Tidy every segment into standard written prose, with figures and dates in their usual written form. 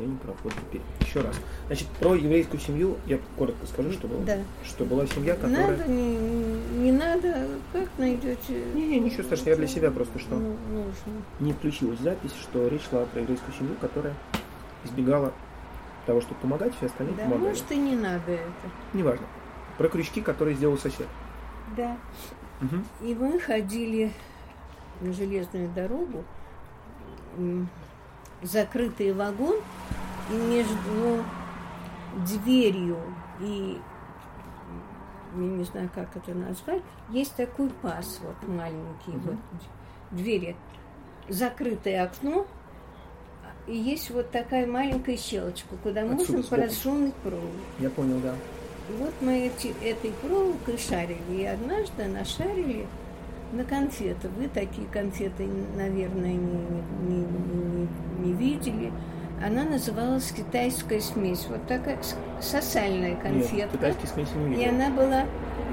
я не прав. Вот теперь. Еще раз. Значит, про еврейскую семью я коротко скажу, что было. Да. Что была семья, которая... Надо, не надо, как найдете? Не, ничего страшного, я для себя просто что нужно. Не включилась запись, что речь шла про еврейскую семью, которая избегала того, чтобы помогать, все остальные да, помогали. Может, и не надо это. Неважно. Про крючки, которые сделал сосед. Да. Угу. И мы ходили на железную дорогу, закрытый вагон, и между дверью и, я не знаю, как это назвать, есть такой паз, вот маленький, вот двери, закрытое окно, и есть вот такая маленькая щелочка, куда отсюда можно сбоку просунуть проволоку. Я понял, да. И вот мы этой проволокой шарили, и однажды нашарили на конфеты. Вы такие конфеты, наверное, не видели. Она называлась китайская смесь. Вот такая сосальная конфетка. Нет, китайские смеси не видел. И она была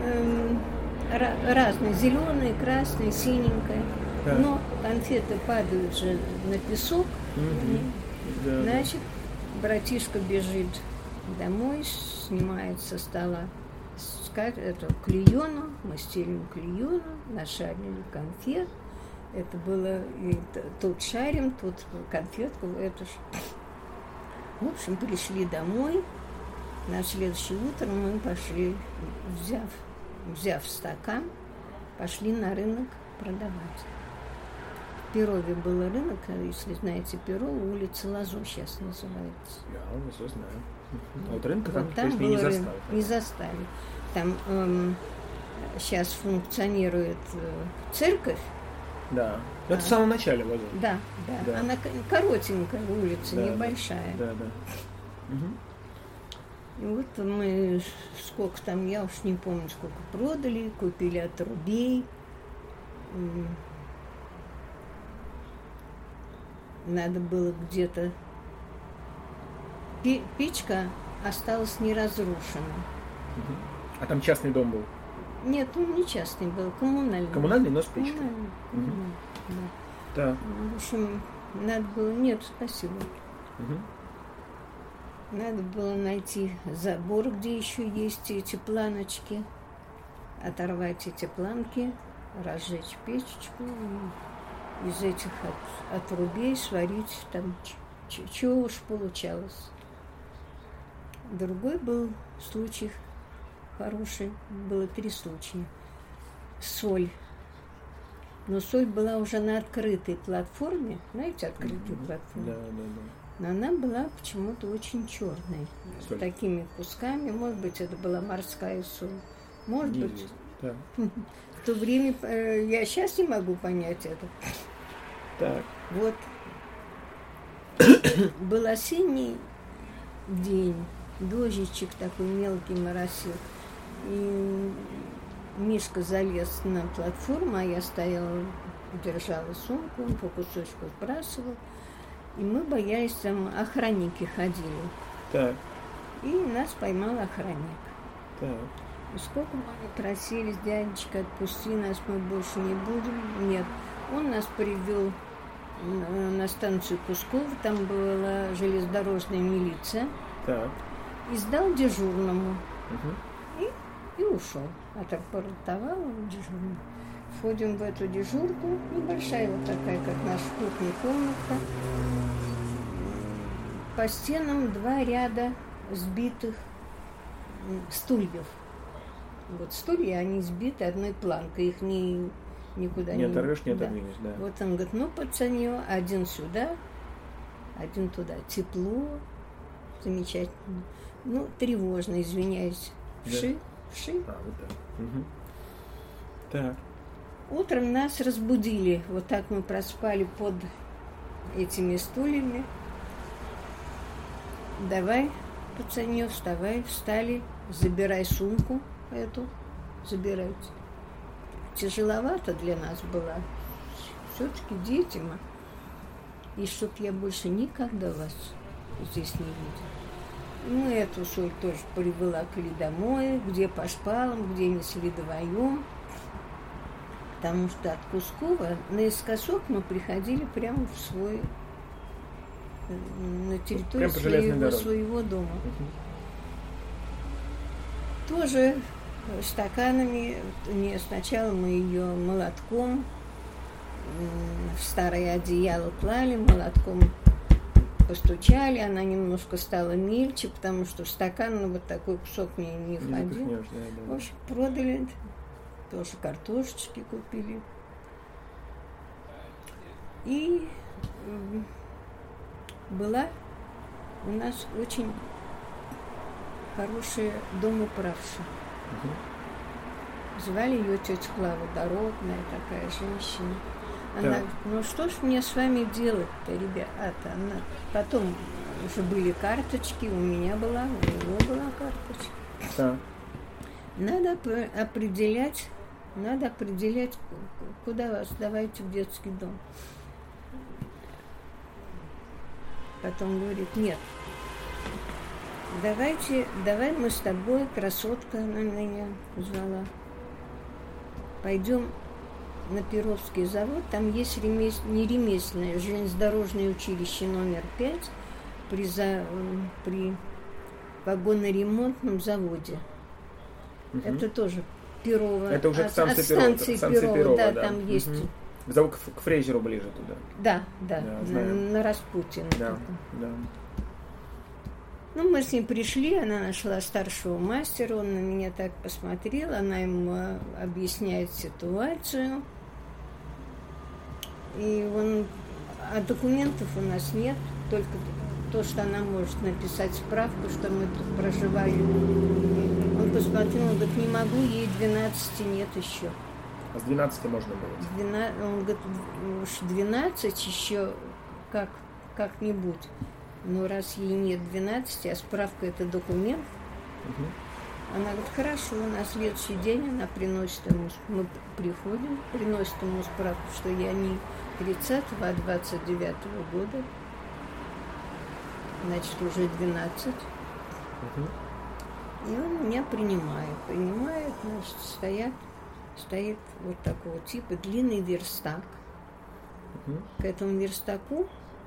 разная, зеленая, красная, синенькая. Да. Но конфеты падают же на песок. Да, Значит, братишка бежит домой, снимает со стола эту клеену, мы стелим клеену, нашарили конфет. Это было и тут шарим, тут конфетку, это ж. В общем, пришли домой. На следующее утро мы пошли, взяв стакан, пошли на рынок продавать. В Перове был рынок, если знаете Перово, улица Лазо сейчас называется. Да, Лазо знаю. А вот рынка вот там, был не рынок, застали. Не застали. Там сейчас функционирует церковь. Да. Это в самом начале Лазо. Да. Да. Она коротенькая улица, да, небольшая. Да. И вот мы сколько там, я уж не помню, сколько продали, купили отрубей. Надо было где-то... Печка осталась неразрушена. А там частный дом был? Нет, он не частный был, коммунальный. Коммунальный, но с печкой? Коммунальный. Да. В общем, надо было... Нет, спасибо. Надо было найти забор, где еще есть эти планочки, оторвать эти планки, разжечь печечку и из этих отрубей сварить там, чего уж получалось. Другой был случай хороший, было 3 случая. Соль. Но соль была уже на открытой платформе, знаете, открытую платформу? Да. Но она была почему-то очень черной, с такими кусками. Может быть, это была морская соль. Может быть. Да. В то время я сейчас не могу понять это. Так. Вот. Был осенний день, дождичек такой мелкий моросил. И Мишка залез на платформу, а я стояла, держала сумку, он по кусочку сбрасывал. И мы боялись, там охранники ходили. Так. И нас поймал охранник. Так. И сколько мы не просили, дядечка, отпусти нас, мы больше не будем. Нет. Он нас привел на станцию Кусково, там была железнодорожная милиция. Так. И сдал дежурному. И ушел. Отрапортовал дежурному. Входим в эту дежурку, небольшая вот такая, как наша кухня, комната. По стенам 2 ряда сбитых стульев. Вот стулья, они сбиты одной планкой, их никуда не оторвешь, не отодвинешь, да. Вот он говорит, ну, пацанё, один сюда, один туда. Тепло, замечательно. Ну, тревожно, извиняюсь. Вши. А, вот так. Так. Утром нас разбудили. Вот так мы проспали под этими стульями. Давай, пацанё, вставай, встали, забирай сумку эту, забирайте. Тяжеловато для нас было. Все-таки дети мы. И чтоб я больше никогда вас здесь не видела. Мы эту соль тоже приволокли домой, где по шпалам, где несли вдвоем. Потому что от Кускова наискосок мы приходили прямо в свой на территории своего дома. Тоже стаканами. Сначала мы ее молотком в старое одеяло клали, молотком постучали, она немножко стала мельче, потому что в стакан вот такой кусок не входил. В общем, продали, тоже картошечки купили. И была у нас очень хорошая домоуправша. Звали ее тетя Клава, дородная такая женщина. Она говорит, ну что ж мне с вами делать-то, ребята? Потом уже были карточки, у меня была, у него была карточка. Да. Надо определять, куда вас давайте в детский дом. Потом говорит, нет, давай мы с тобой, красотка, она меня звала, пойдем на Перовский завод, там есть не ремесленное, железнодорожное училище номер 5 при вагоноремонтном заводе. Это тоже Перово. Это уже от станции Перово, да, там есть. К Фрейзеру ближе туда. Да, на Распутина. Да. Ну, мы с ним пришли, она нашла старшего мастера, он на меня так посмотрел, она ему объясняет ситуацию. А документов у нас нет, только то, что она может написать справку, что мы тут проживали. Он посмотрел, он говорит, не могу, ей 12 нет еще. А с 12 можно было? Он говорит, уж 12 еще как-нибудь. Но раз ей нет 12, а справка это документ, она говорит, хорошо, на следующий день она приносит ему, мы приходим, приносит ему справку, что я не 30-го, а 29-го года. Значит, уже 12. И он меня принимает, значит, стоит вот такого типа длинный верстак. К этому верстаку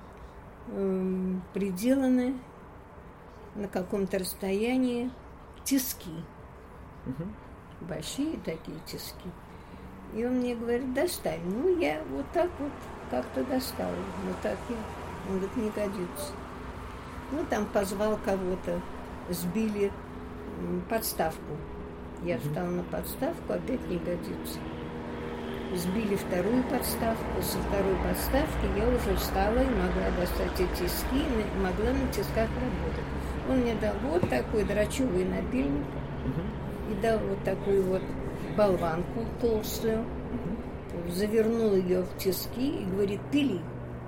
приделаны на каком-то расстоянии тиски. Большие такие тиски. И он мне говорит, достань. Ну, я вот так вот как-то достала. Вот так я. Он говорит, не годится. Ну, там позвал кого-то, сбили подставку. Я встала на подставку, опять не годится. Сбили вторую подставку. Со второй подставки я уже встала и могла достать эти тиски, и могла на тисках работать. Он мне дал вот такой драчевый напильник и дал вот такую вот болванку толстую, завернул ее в тиски и говорит, пили.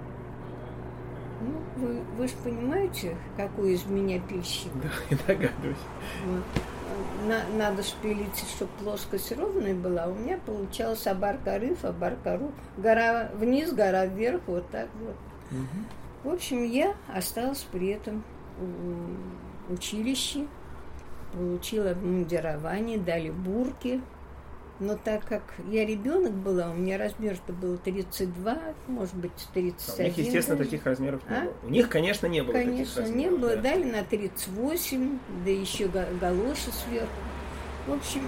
Ну, вы же понимаете, какой из меня пильщик? Да, я догадываюсь. Вот. Надо шпилить, чтобы плоскость ровная была. У меня получалось абар-карыф, абар-кару. Гора вниз, гора вверх, вот так вот. В общем, я осталась при этом в училище, получила обмундирование, дали бурки. Но так как я ребенок была, у меня размер-то был 32, может быть, 31. У них, естественно, даже таких размеров не было. У них, конечно, не было таких размеров. Конечно, не было. Да. Дали на 38, да еще галоши сверху. В общем,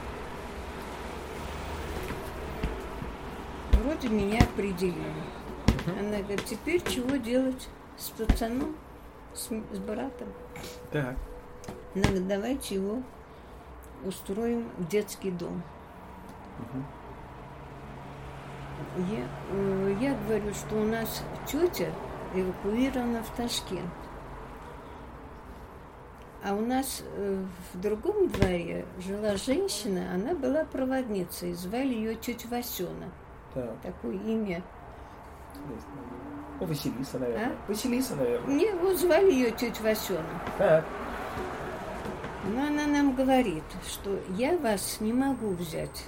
вроде меня определили. Она говорит, теперь чего делать с пацаном, с братом? Так. Она говорит, давайте его устроим в детский дом. Я говорю, что у нас тетя эвакуирована в Ташкент. А у нас в другом дворе жила женщина, она была проводницей, звали ее тетя Васена. Так. Такое имя. Василиса, наверное. Василиса, наверное. Не, вот звали ее тетя Васена. Так. Но она нам говорит, что я вас не могу взять.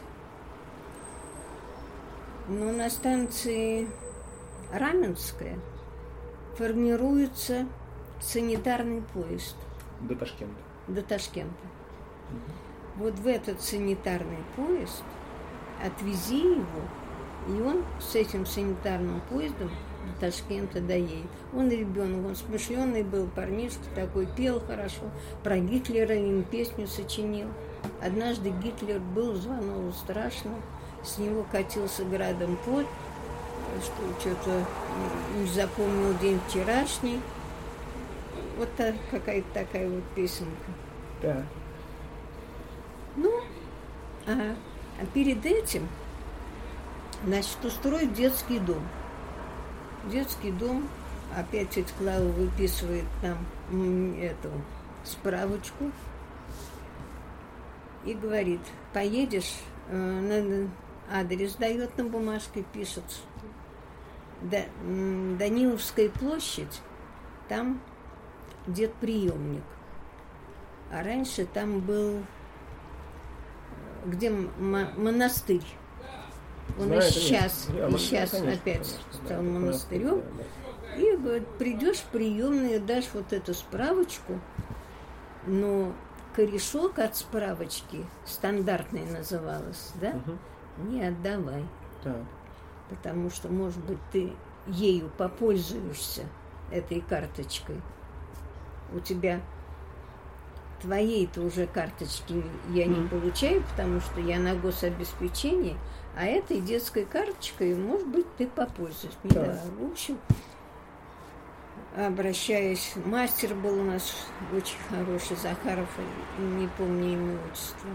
Но на станции Раменская формируется санитарный поезд. До Ташкента. До Ташкента. Вот в этот санитарный поезд отвези его, и он с этим санитарным поездом до Ташкента доедет. Он ребенок, он смышленый был, парнишка такой, пел хорошо, про Гитлера им песню сочинил. Однажды Гитлер был, звонил страшно, с него катился градом пот, что что-то не запомнил день вчерашний. Вот какая-то такая вот песенка. Да. Ну, а перед этим, значит, устроить детский дом. Детский дом, опять тетя Клава выписывает нам эту справочку и говорит, поедешь, адрес дает на бумажке, пишет, Даниловская площадь, там детприемник. А раньше там был, где монастырь. Он Знаю, и сейчас конечно, опять конечно, стал да, монастырем. Да. И говорит, придешь в приемную, дашь вот эту справочку, но корешок от справочки, стандартный называлось, да, не отдавай. Так. Потому что, может быть, ты ею попользуешься, этой карточкой. У тебя твоей-то уже карточки я не получаю, потому что я на гособеспечении, а этой детской карточкой, может быть, ты попользуешься. Да. В общем, обращаясь, мастер был у нас очень хороший, Захаров, не помню имя, отчество.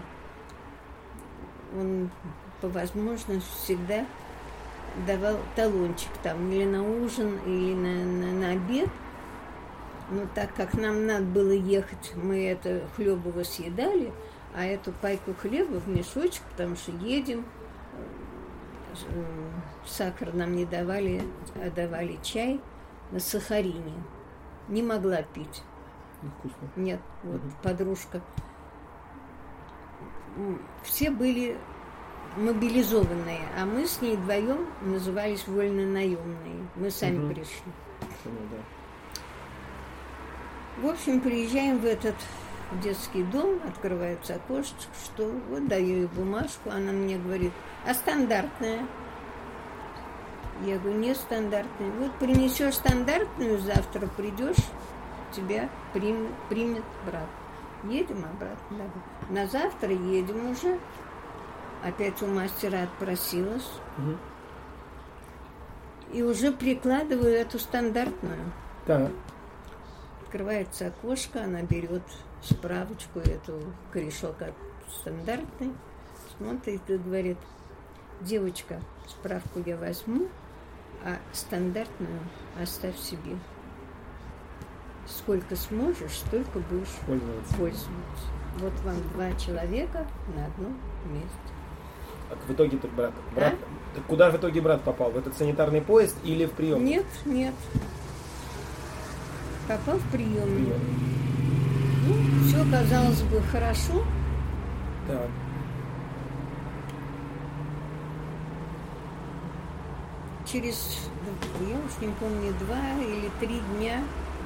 Он по возможности всегда давал талончик там или на ужин, или на обед. Но так как нам надо было ехать, мы это хлебово съедали, а эту пайку хлеба в мешочек, потому что едем, сахар нам не давали, а давали чай на сахарине. Не могла пить. Невкусно. Нет, вот подружка. Все были мобилизованные, а мы с ней вдвоем назывались вольно-наемные. Мы сами пришли. Да. В общем, приезжаем в этот детский дом, открывается окошечко, что вот даю ей бумажку, она мне говорит, а стандартная? Я говорю, не стандартная. Вот принесешь стандартную, завтра придешь, тебя примет брат. Едем обратно. Да. На завтра едем уже. Опять у мастера отпросилась. И уже прикладываю эту стандартную. Так. Открывается окошко, она берет справочку, эту корешок от стандартной, смотрит и говорит, девочка, справку я возьму, а стандартную оставь себе. Сколько сможешь, столько будешь пользоваться. Вот вам 2 человека на одном месте. А в итоге брат, куда в итоге брат попал? В этот санитарный поезд или в приемник? Нет. Попал в приемник. Ну, все казалось бы хорошо. Так. Через, я уж не помню, 2 или 3 дня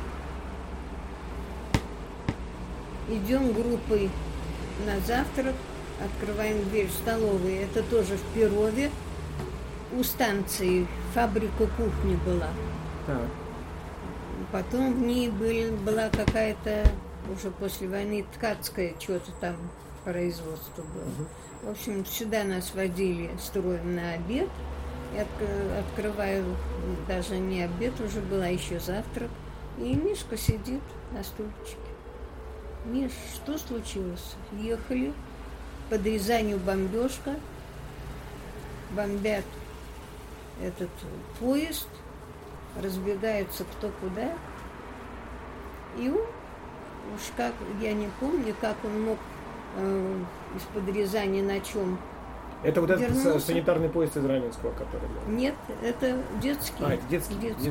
идем группой на завтрак, открываем дверь в столовую. Это тоже в Перове. У станции фабрика кухни была. Так. Потом в ней была какая-то, уже после войны, ткацкое что-то там производство было. В общем, сюда нас водили строем на обед. Я открываю, даже не обед уже была, еще завтрак. И Мишка сидит на стульчике. Миш, что случилось? Ехали. Под Рязанью бомбежка. Бомбят этот поезд. Разбегаются кто куда. И он, уж как, я не помню, как он мог из-под Рязани на чем. Это вот вернулся. Этот санитарный поезд из Раменского, который был? Нет, это детский. А, это детский. Детский.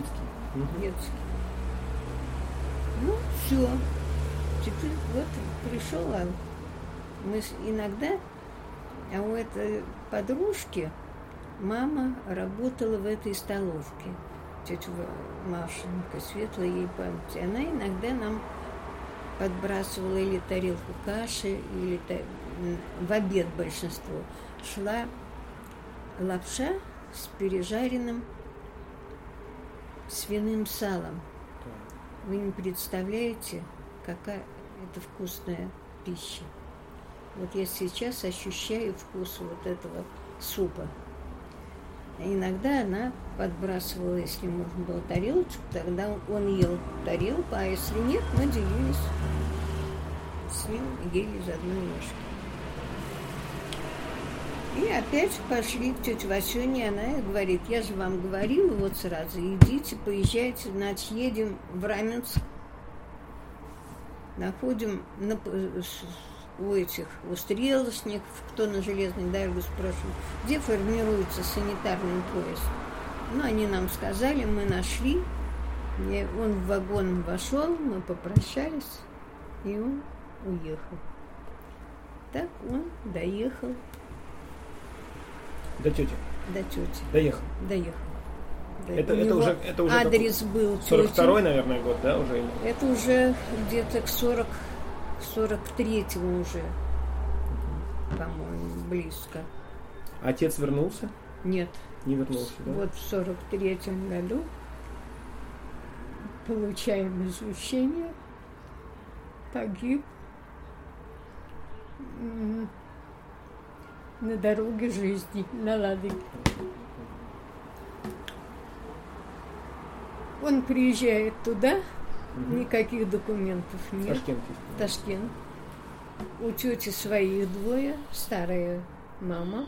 Ну, все. Теперь вот пришел он. Мы иногда, а у этой подружки мама работала в этой столовке. Тетя Машенька, светлая ей память. Она иногда нам подбрасывала или тарелку каши, или в обед большинство. Шла лапша с пережаренным свиным салом. Вы не представляете, какая это вкусная пища. Вот я сейчас ощущаю вкус вот этого супа. Иногда она подбрасывала, если можно было, тарелочку, тогда он ел тарелку, а если нет, мы делились с ним, ели из одной ложки. И опять пошли к тете Васюне, она говорит, я же вам говорила вот сразу, идите, поезжайте, значит, едем в Раменск, находим у стрелочников, кто на железной дороге спрашивает, где формируется санитарный поезд. Ну, они нам сказали, мы нашли, он в вагон вошел, мы попрощались, и он уехал. Так он доехал. До тети? До тети. Доехал? Доехал. Это уже адрес был 42-й, наверное, год, да, уже? Это уже где-то к 43-му уже, по-моему, близко. Отец вернулся? Нет. Не вернулся, да? Вот в 43-м году получаем извещение, погиб на дороге жизни, на Ладоге. Он приезжает туда, никаких документов нет. Ташкент. У тети своих двое, старая мама.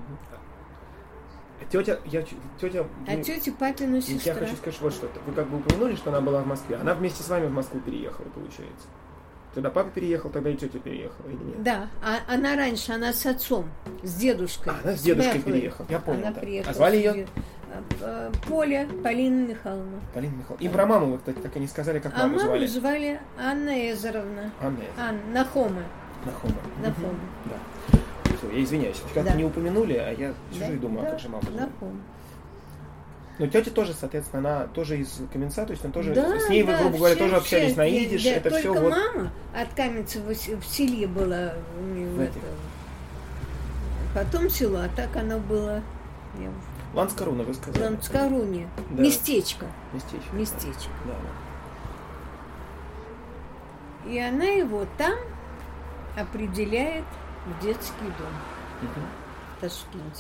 Тетя. А тетя папина сестра. Я хочу сказать вот что. Вы как бы упомянули, что она была в Москве. Она вместе с вами в Москву переехала, получается. Тогда папа переехал, тогда и тетя переехала, или нет? Да, она раньше, она с отцом, с дедушкой. Она с дедушкой переехала, я понял. Она приехала. А звали ее? Полина Михайловна. Полина Михайловна. И про маму вы, кстати, так и не сказали, как маму звали. Маму звали Анна Эзеровна. Нахома. Да. Все, я извиняюсь. Как-то не упомянули, а я сижу и думаю, а как же мама звали? Нахома. Но тетя тоже, соответственно, она тоже из Каменца, то есть она тоже с ней, вы, грубо говоря, тоже общались на идиш. Да, это только все вот... мама от Каменца в селе была. Потом село, а так оно было... Ланскаруна, вы сказали. Ланскаруне. Да. Местечко. Местечко. Да. И она его там определяет в детский дом в Ташкенте.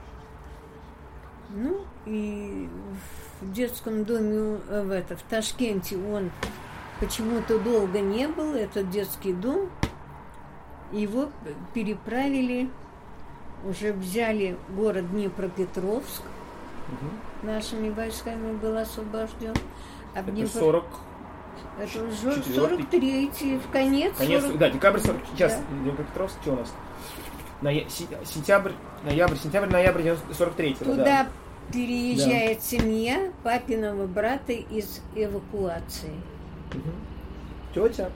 Ну, и в детском доме в Ташкенте он почему-то долго не был, этот детский дом. Его переправили, уже взяли город Днепропетровск, нашими войсками был освобожден. А это 40... Это уже 43-й, в конец. Да, декабрь 40. Сейчас, да. Днепропетровск, что у нас? Сентябрь 43-го. Туда переезжает семья папиного брата из эвакуации. Тетя?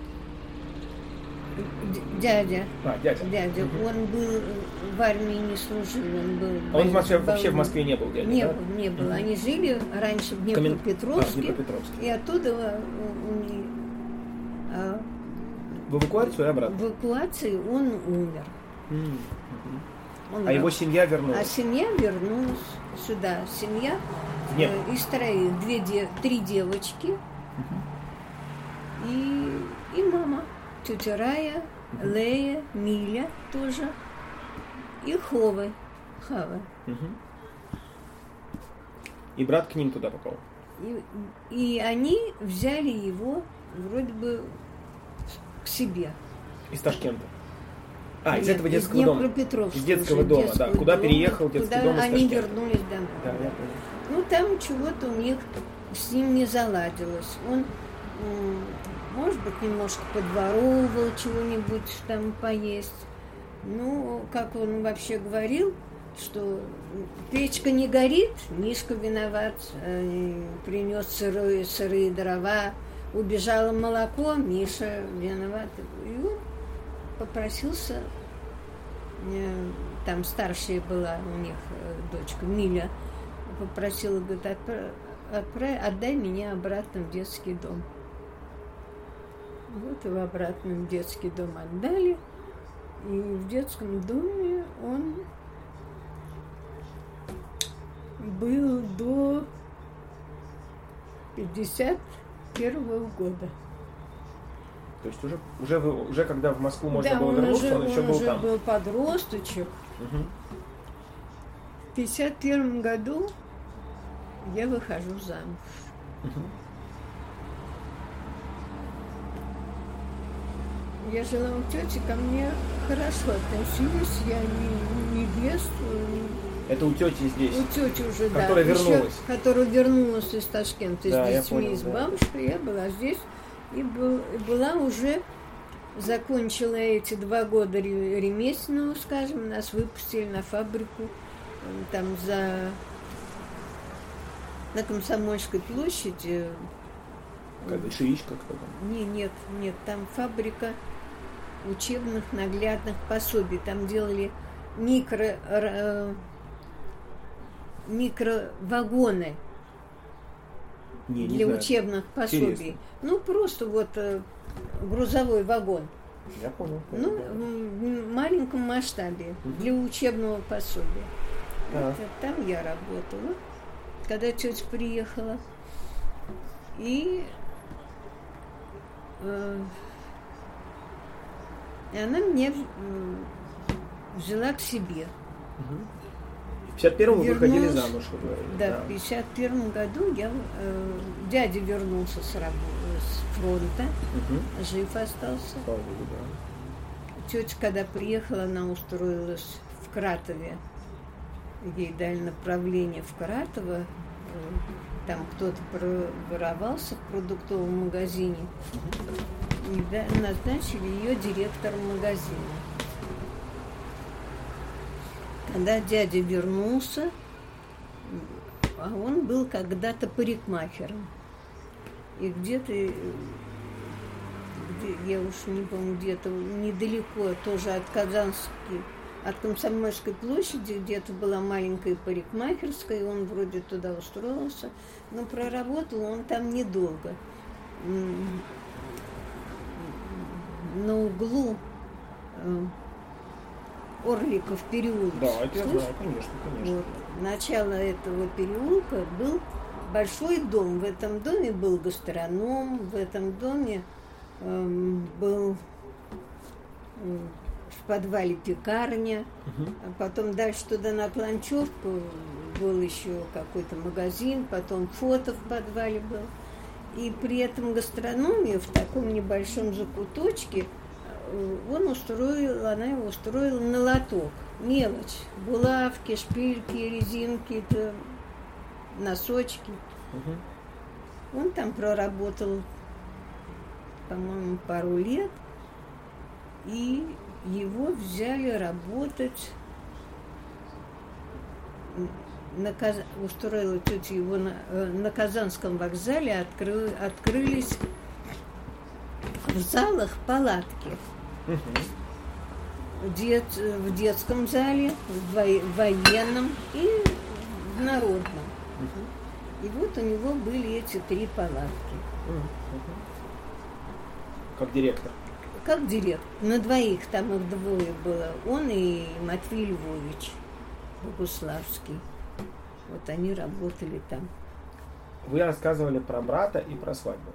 Дядя. Дядя. Он был в армии, не служил. Он вообще в Москве не был, дядя? Не был. Они жили раньше в Днепропетровске. И оттуда в эвакуацию и обратно? В эвакуации он умер. Его семья вернулась? А семья вернулась сюда. Семья из троих. 3 девочки и мама. Тетя Рая, Лея, Миля тоже. И Хава. И брат к ним туда попал? И они взяли его вроде бы к себе. Из Ташкента? Из этого детского дома? Из детского дома, да. Куда переехал детский дом из Ташкента? Они вернулись домой. Да, я понял. Ну, там чего-то у них с ним не заладилось. Он, может быть, немножко подворовывал чего-нибудь там поесть. Ну, как он вообще говорил, что печка не горит, Мишка виноват, принес сырые дрова, убежало молоко, Миша виноват. И он попросился, там старшая была у них дочка Миля, попросила, говорит, отдай меня обратно в детский дом. Вот его обратно в детский дом отдали, и в детском доме он был до 51-го года. То есть уже когда в Москву можно было вернуться, он еще был там. Он уже был подросточек. Угу. В 51 году я выхожу замуж. Угу. Я жила у тети, ко мне хорошо относились, я не бедствовала. Это у тети здесь? У тети уже, которая да. Вернулась. Которая вернулась из Ташкента Да, с детьми, понял, с да. бабушкой. Я была здесь и была уже, закончила эти 2 года ремесленного, скажем, нас выпустили на фабрику там на Комсомольской площади. Большевичка кто там? Нет, там фабрика учебных наглядных пособий. Там делали микровагоны для учебных пособий. Интересно. Ну, просто вот грузовой вагон. Я понял. Ну, в маленьком масштабе, для учебного пособия. Там я работала, когда тетя приехала. И она меня взяла к себе. В 51-м вы выходили замуж, вы говорили. Да, в 51 году дядя вернулся с фронта, жив остался. Слава Богу, да. Тетя, когда приехала, она устроилась в Кратове. Ей дали направление в Кратово. Там кто-то воровался в продуктовом магазине. И назначили ее директором магазина. Когда дядя вернулся, а он был когда-то парикмахером. И где-то, я уж не помню, где-то недалеко, тоже от Комсомольской площади, где-то была маленькая парикмахерская, и он вроде туда устроился, но проработал он там недолго. На углу Орликов переулок. Да, это я знаю, конечно. Вот. Начало этого переулка был большой дом. В этом доме был гастроном, в этом доме был в подвале пекарня, а потом дальше туда на Кланчевку был еще какой-то магазин, потом фото в подвале был. И при этом гастрономе в таком небольшом закуточке она его устроила на лоток. Мелочь. Булавки, шпильки, резинки, носочки. Он там проработал, по-моему, пару лет. И его взяли работать, устроила тетя его на Казанском вокзале, открылись в залах палатки. В детском зале, в военном и в народном. И вот у него были эти 3 палатки. Как директор? Как директор. На 2, там их 2 было. Он и Матвей Львович Богуславский. Вот они работали там. Вы рассказывали про брата и про свадьбу.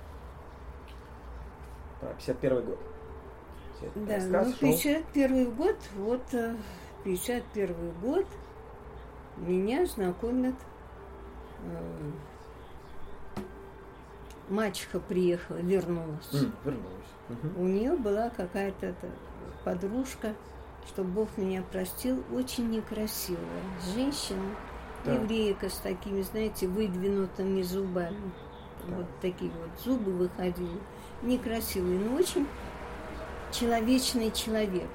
Про 51 год. Да, ну 51 год, вот 51 год меня знакомят. Мачеха приехала, вернулась. У нее была какая-то подружка, чтобы Бог меня простил, очень некрасивая женщина, еврейка с такими, знаете, выдвинутыми зубами. Вот такие вот зубы выходили. Некрасивые, но очень человечный человек.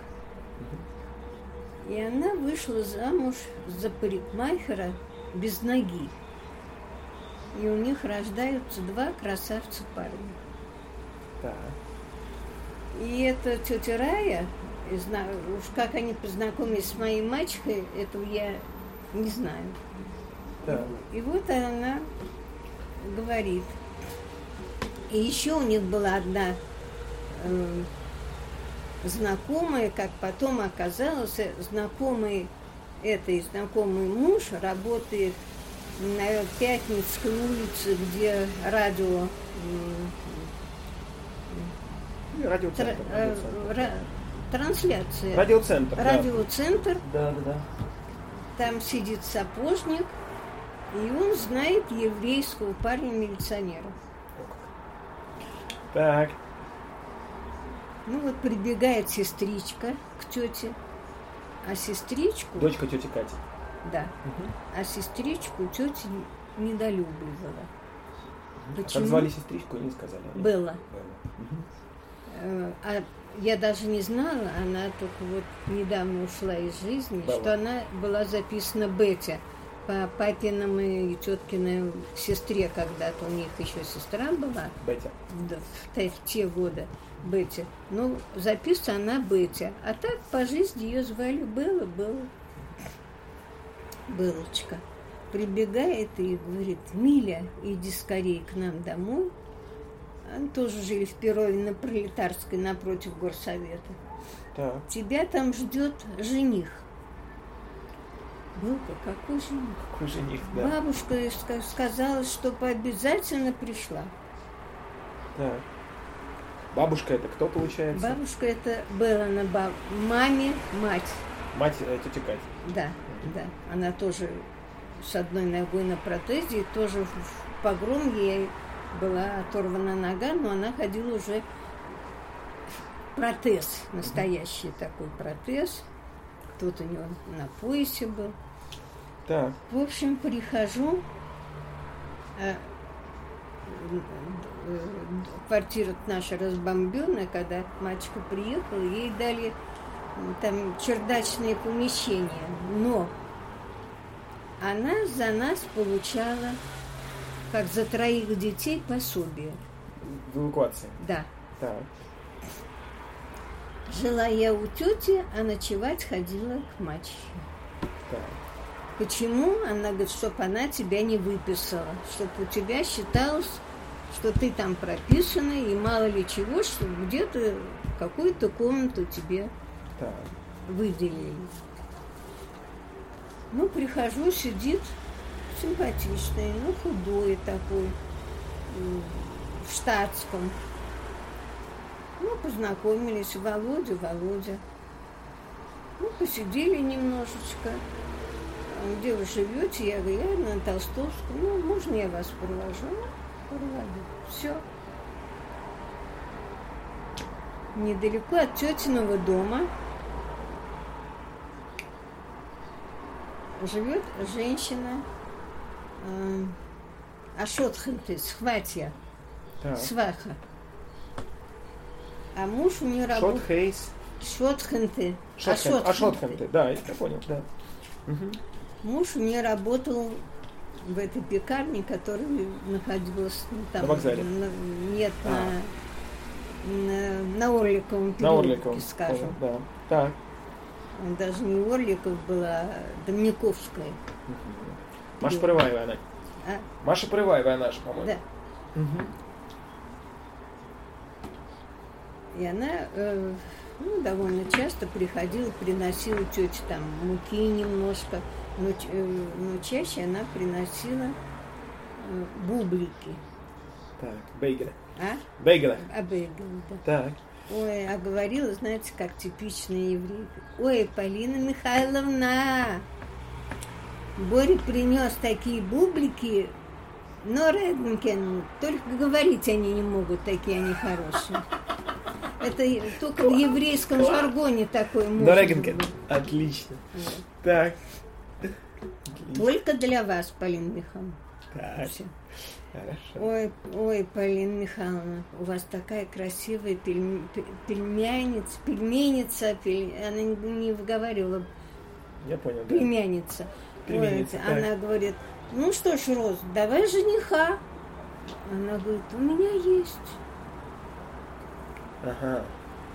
И она вышла замуж за парикмахера без ноги. И у них рождаются 2 красавца парня. Да. И эта тетя Рая, уж как они познакомились с моей мачехой, этого я не знаю. Да. И вот она говорит. И еще у них была одна знакомая, как потом оказалось, знакомый муж работает на Пятницкой улице, где радио... Радиоцентр. Трансляция. Радиоцентр. Радиоцентр. Да. Там сидит сапожник, и он знает еврейского парня-милиционера. Так. Ну вот прибегает сестричка к тете, а сестричку... Дочка тети Кати. Да. А сестричку тетя недолюбливала. Почему? Как звали сестричку, не сказали. Белла. А я даже не знала, она только вот недавно ушла из жизни, Белла. что она была записана Бетти по папиному и теткиной сестре когда-то. У них еще сестра была. Бетти. В те годы. Бетти. Ну, записана она Бетти. А так по жизни ее звали Белла. Белочка. Прибегает и говорит: Миля, иди скорее к нам домой. Они тоже жили в Перове на Пролетарской, напротив горсовета. Так. Тебя там ждет жених. Белка, какой жених? Какой жених, да. Бабушка сказала, чтобы обязательно пришла. Так. Бабушка это кто получается? Бабушка это Беллана, маме мать. Мать тети Кати. Да. Она тоже с одной ногой на протезе, и тоже в погром ей была оторвана нога, но она ходила уже в протез, настоящий такой протез. Тут у него на поясе был. Так. В общем, прихожу, квартира наша разбомбленная, когда мальчика приехал, ей дали там чердачные помещения, но она за нас получала, как за 3 детей, пособие. В эвакуации? Да. Так. Жила я у тети, а ночевать ходила к мачехе. Так. Почему? Она говорит, чтобы она тебя не выписала, чтобы у тебя считалось, что ты там прописана, и мало ли чего, что где-то какую-то комнату тебе выделили. Ну, прихожу, сидит симпатичный, ну, худой такой, в штатском. Ну, познакомились, Володя. Ну, посидели немножечко. Где вы живете? Я говорю, я на Толстовском. Ну, можно я вас провожу? Ну, проводу. Все. Недалеко от тетиного дома живет женщина Ашотхенты, Схватья, сваха. А муж у нее работает... Шотхенты. Ашотхенты, да, я понял, да. Угу. Муж у нее работал в этой пекарне, которая находилась там, на вокзале. На Орликовом переулке, скажем. Да. Так. Даже не Орликов была, а Домниковская. Маша Порываева она. А? Маша Порываева наша, по-моему. Да. Угу. И она довольно часто приходила, приносила тете там муки немножко, но чаще она приносила бублики. Так, бейгеры. А? Бейгеры. Бейгеры, да. Так. Ой, а говорила, знаете, как типичная еврейка. Ой, Полина Михайловна, Боря принес такие бублики, но Реденкен, только говорить они не могут, такие они хорошие. Это только в еврейском жаргоне такой можно. Но Реденкен, отлично. Так. Только для вас, Полина Михайловна. Так. Все. Хорошо. Ой, Полина Михайловна, у вас такая красивая пельменица, она не выговаривала. Я понял, да. Племянница. Племянница, Ой, она говорит, ну что ж, Роз, давай жениха. Она говорит, у меня есть. Ага.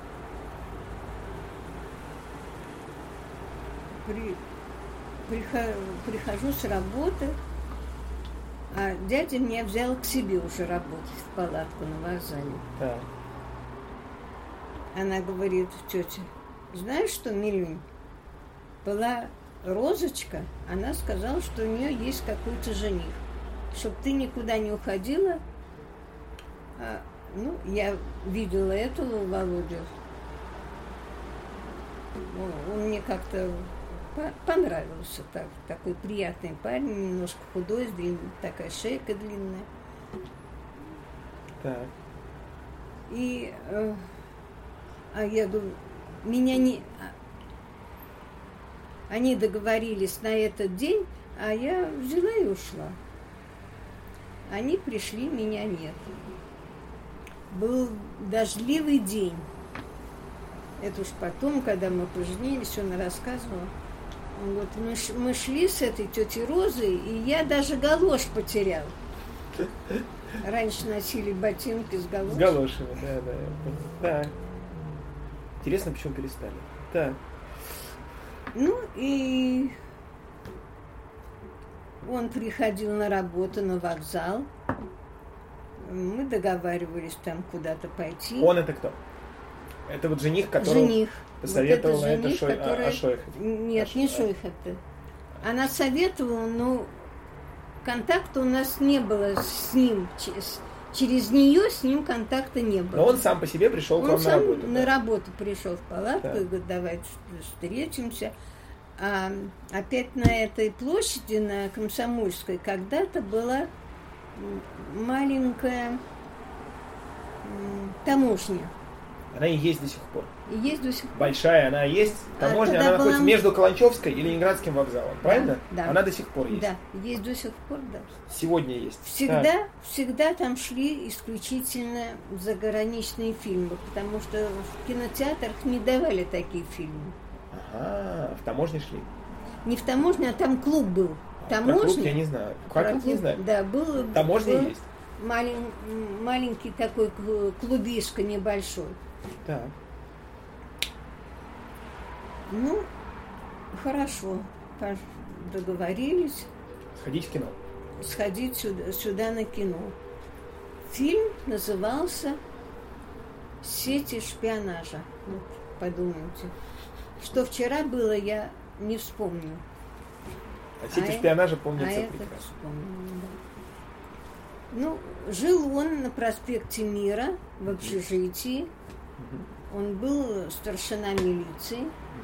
Прихожу с работы, а дядя меня взял к себе уже работать в палатку на вокзале. Так. Она говорит тете, знаешь что, Милюнь, была Розочка, она сказала, что у нее есть какой-то жених. Чтобы ты никуда не уходила. Я видела этого Володю. Он мне как-то понравился. Такой приятный парень, немножко худой, такая шейка длинная. Так. И я думаю, меня не... Они договорились на этот день, а я взяла и ушла. Они пришли, меня нет. Был дождливый день. Это уж потом, когда мы поженились, он рассказывал. Он говорит, мы шли с этой тетей Розой, и я даже галош потерял. Раньше носили ботинки с галошами. С галошами, да. Интересно, почему перестали. Так. И он приходил на работу, на вокзал. Мы договаривались там куда-то пойти. Он это кто? Это вот жених, который посоветовал вот это Шойхет? Нет, не Шойхет. Она советовала, но контакта у нас не было с ним. Через нее с ним контакта не было. Но он сам по себе пришел к вам на работу. Он на работу пришел в палатку и говорит, давайте встретимся. А опять на этой площади, на Комсомольской, когда-то была маленькая таможня. Она и есть до сих пор. И есть до сих пор. Большая она есть. Таможня, она находится между Каланчевской и Ленинградским вокзалом. Правильно? Да. Она до сих пор есть. Да, есть до сих пор, да. Сегодня есть. Всегда там шли исключительно заграничные фильмы, потому что в кинотеатрах не давали такие фильмы. Ага, в таможне шли? Не в таможне, а там клуб был. Таможня? Про клуб я не знаю. Как клуб не знаю? Да, был. Таможня есть. Маленький такой клубишко небольшой. Так. Хорошо. Договорились. Сходить в кино. Сходить сюда на кино. Фильм назывался «Сети шпионажа». Подумайте. Что вчера было, я не вспомню. А «Сети шпионажа» помнится прекрасно. Вспомню, да. Жил он на проспекте Мира в общежитии. Он был старшина милиции.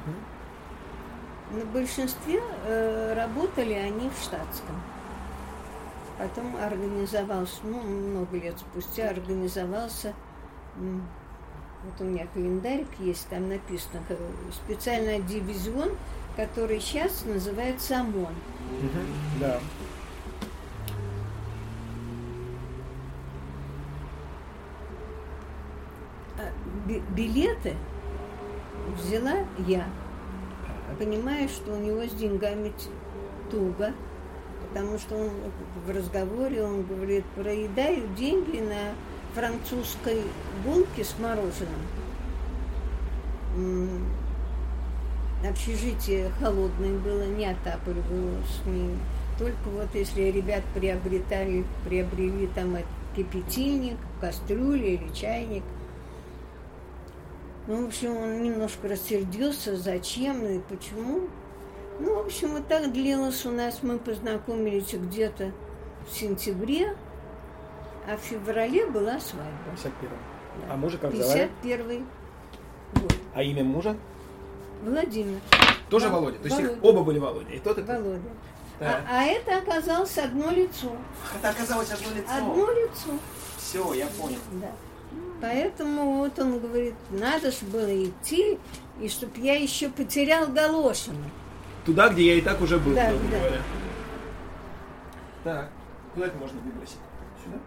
На большинстве работали они в штатском. Потом организовался, много лет спустя, организовался, вот у меня календарик есть, там написано, специальный дивизион, который сейчас называется ОМОН. Да. Билеты взяла я, понимая, что у него с деньгами туго, потому что он в разговоре, он говорит, проедаю деньги на французской булке с мороженым. Общежитие холодное было, не отапливалось. Только вот если ребят приобрели там кипятильник, кастрюлю или чайник. В общем, он немножко рассердился, зачем и почему. В общем, вот так длилось у нас. Мы познакомились где-то в сентябре, а в феврале была свадьба. 51-м. Да. А мужа как звали? 51-й год. А имя мужа? Владимир. Тоже Володя? То есть их оба были Володя? И тот, и тот? Володя. Да. А это оказалось одно лицо. Это оказалось одно лицо? Одно лицо. Все, я понял. Да. Поэтому вот он говорит, надо же было идти, и чтоб я еще потерял галошину. Туда, где я и так уже был, да, грубо да. говоря. Так, куда это можно выбросить? Сюда?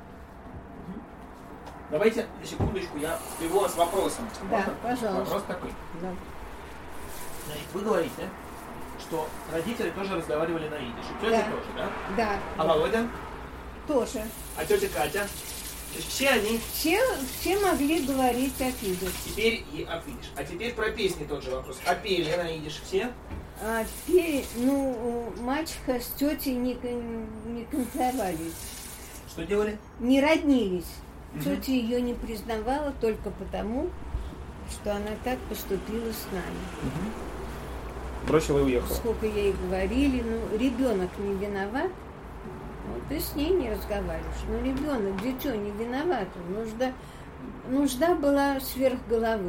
Давайте, на секундочку, я встреву вас вопросом. Да, можно? пожалуйста. Вопрос такой. Да. Значит, вы говорите, что родители тоже разговаривали на идише. Тетя Да. тоже, да? Да. А Володя? Тоже. А тетя Катя? То есть все они... Все могли говорить о идиш. Теперь и о идиш. А теперь про песни тот же вопрос. А пели на идиш все? А теперь, мачеха с тетей не конфликтовались. Что делали? Не роднились. Угу. Тетя ее не признавала только потому, что она так поступила с нами. бросила и уехала. Сколько ей говорили, ну, ребенок не виноват, ну, ты с ней не разговариваешь. Ну, ребенок, дитё не виноват. Нужда была сверх головы.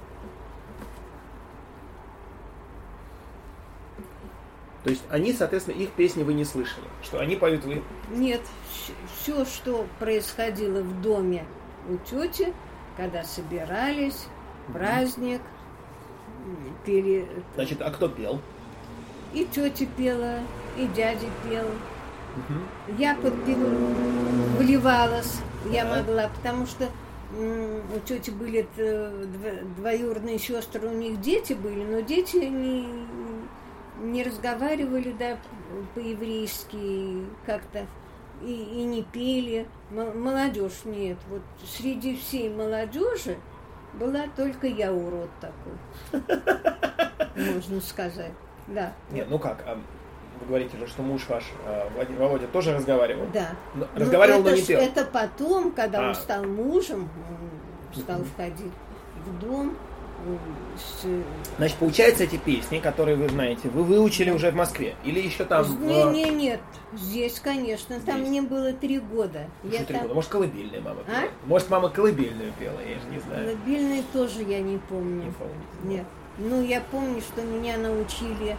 То есть они, соответственно, их песни вы не слышали? Что они поют, вы... Нет, все, что происходило в доме у тети, когда собирались, праздник, пели. Значит, а кто пел? И тетя пела, и дядя пел. Я вливалась, я могла, потому что у тети были двоюродные сестры, у них дети были, но дети не разговаривали, да, по-еврейски как-то и не пели. Молодежь нет. Вот среди всей молодежи была только я урод такой, можно сказать. Да. Нет, ну как, вы говорите же, что муж ваш, Володя, тоже разговаривал? Да. Разговаривал, но не пел? Это потом, когда он стал мужем, он стал входить в дом. Значит, получается, эти песни, которые вы знаете, вы выучили уже в Москве? Или еще там... Нет, здесь, конечно. Там мне было 3 года. Что 3 года? Может, колыбельная мама пела? Может, мама колыбельную пела, я же не знаю. Колыбельную тоже я не помню. Не помните? Нет. Ну, я помню, что меня научили...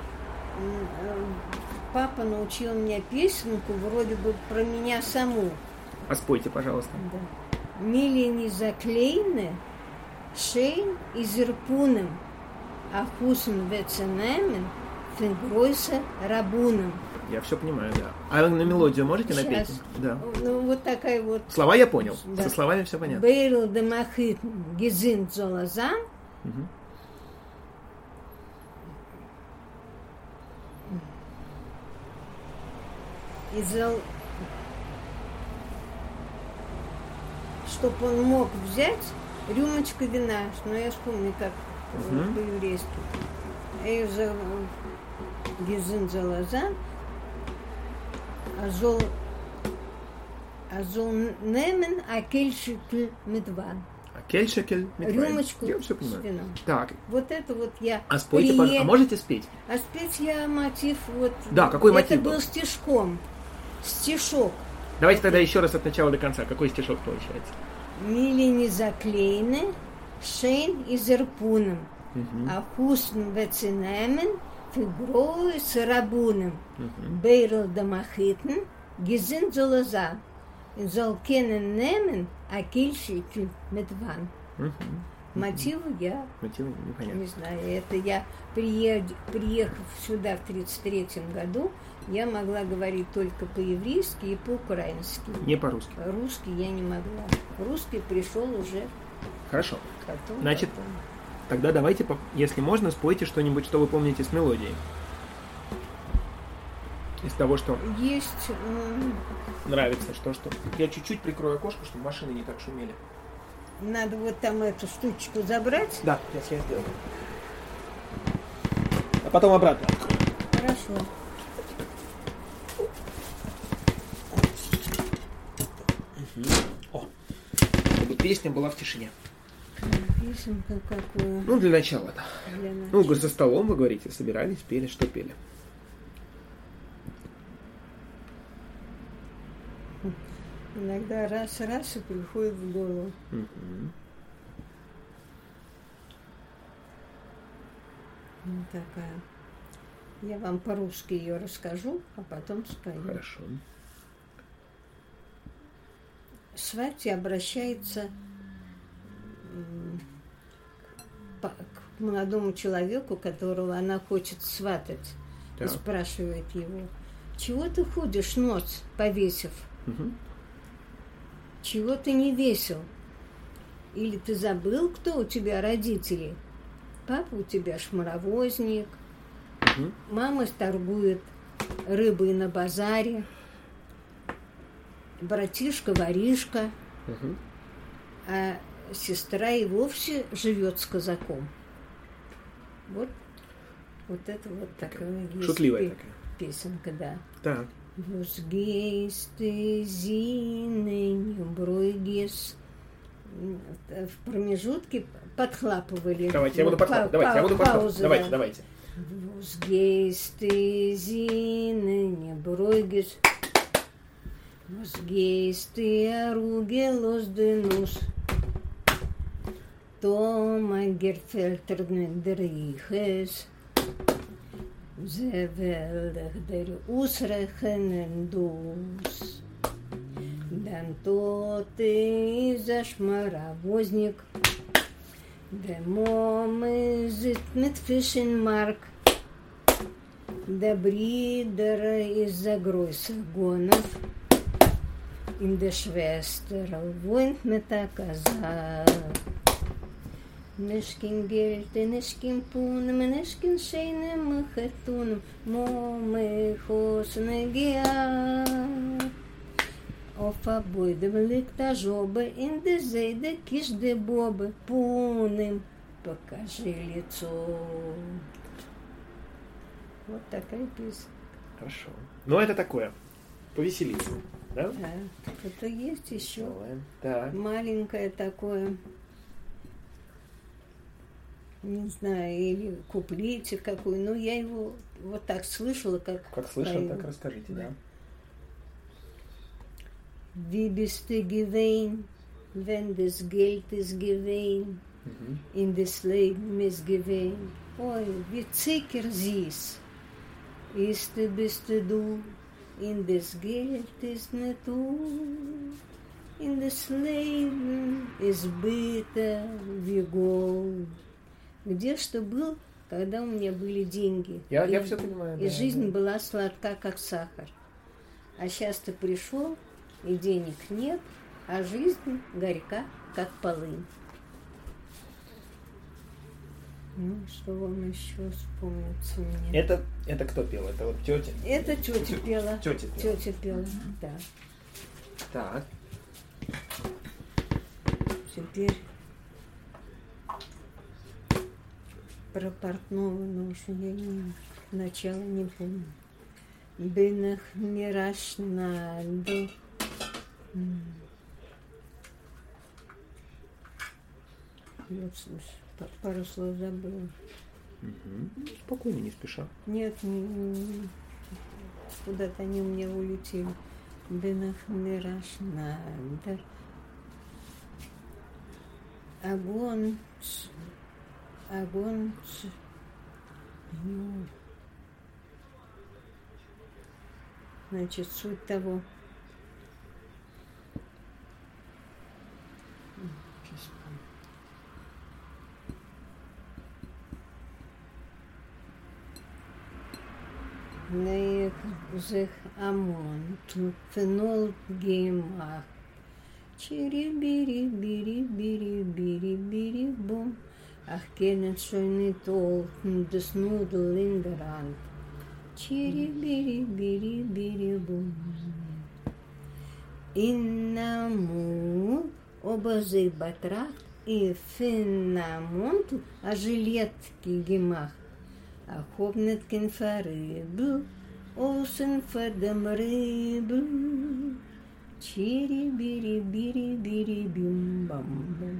Папа научил меня песенку, вроде бы про меня саму. А спойте, пожалуйста. Да. «Мили заклеены, Шейн изерпуnem, ахусен веценемен, фингройса рабуnem». Я все понимаю, да. А на мелодию можете напеть? Да. Ну, вот такая вот. Слова я понял. Да. Со словами все понятно. Бейл демахит гизин золазан. Чтобы он мог взять рюмочку вина, но я вспомню, как по-еврейски. Эйза гизин залазан, азол немен акельшикл медван. Акельшикл медван. Рюмочку я все понимаю. С вином. Так. Вот это вот я... А спойте, а можете спеть? А спеть я мотив вот... Да, какой мотив Это был? был стишком. Стишок. Давайте тогда еще раз от начала до конца. Какой стишок получается? Мили не заклеены, шейн изерпуnem, а хусн вецинемен, фигрою с рабуnem, бейрл дамахитн, гизин золоза, золкенен немен, а кильшикл медван. Мотивы я не знаю. Это я, приехав сюда в 1933 году, я могла говорить только по-еврейски и по-украински. Не по-русски. Русский я не могла. Русский пришел уже. Хорошо. Потом, значит, тогда давайте, если можно, спойте что-нибудь, что вы помните с мелодией. Из того, что есть нравится, что. Я чуть-чуть прикрою окошко, чтобы машины не так шумели. Надо вот там эту штучку забрать. Да, сейчас я сделаю. А потом обратно открою. Хорошо. О, чтобы песня была в тишине. Песенка какую? Ну, для начала, да. Ну, за столом, вы говорите, собирались, пели, что пели? Иногда раз и приходит в голову. Вот такая. Я вам по-русски ее расскажу, а потом спою. Хорошо. Сватья обращается к молодому человеку, которого она хочет сватать, и спрашивает его: чего ты ходишь нос повесив? Чего ты не весел? Или ты забыл, кто у тебя родители? Папа у тебя шмаровозник, мама торгует рыбой на базаре, братишка воришка, а сестра и вовсе живет с казаком. Вот это вот такая шутливая такая песенка, да. Так. В промежутке подхлапывали. Давайте, я буду подхлапывать. Давайте. Was gehst du in не бруйгес? Was gehst du ruge los de nus? Toma gerfelter nedriches. Ze weldig der usrechenen dus. Dan tot is schmaravoznik. Der Mom zit mit Fischenmark. Der Bruder ist der größte Gonov. In der Schwester wohnt mit der Kasach. Нешкин гельт, нешкин пунам, нешкин шейным хатунам, момы хоснагия. Офа бойдем ликта жобы, инде зейде киш де бобы, пунам, покажи лицо. Вот такая песня. Хорошо. Ну, это такое. Повеселиться, да? Да. Это есть еще. Давай. Так. Маленькое такое. Не знаю, или куплетик какой, но я его вот так слышала, как слышала, так расскажите, да. Wie bist du gewesen, wenn das Geld ist gewesen, in das Leben ist gewesen. Ой, wie zicker süß bist du, in das Geld ist nicht du, in das Leben ist bitter wie Gold. Где что был, когда у меня были деньги. Я все понимаю. И жизнь была сладка, как сахар. А сейчас ты пришел, и денег нет, а жизнь горька, как полынь. Ну, что вам еще вспомнится мне? Это кто пел? Это вот тетя? Это тетя пела. Тетя пела, да. Так. Теперь про портного, но уж я начало не помню. Бинах мирашнадо. Вот, слушай, пару слов забыла. Спокойно, не спеша. Нет, куда-то они у меня улетели. Бинах мирашнадо. Огонь. Значит, суть того. Нех зех амон, фенол геймах. Чири-бири-бири-бири-бири-бири-бум. Ach, kennen schon nicht olten, das Nudel in der Hand. Чири-бири-бири-бири-бум. Иннаму, оба зых батрах, и финнамонту, а жилетки гемах. А хобнеткен фарыбл, осен фадам рыбл. Чири-бири-бири-бири-бим-бам-бам.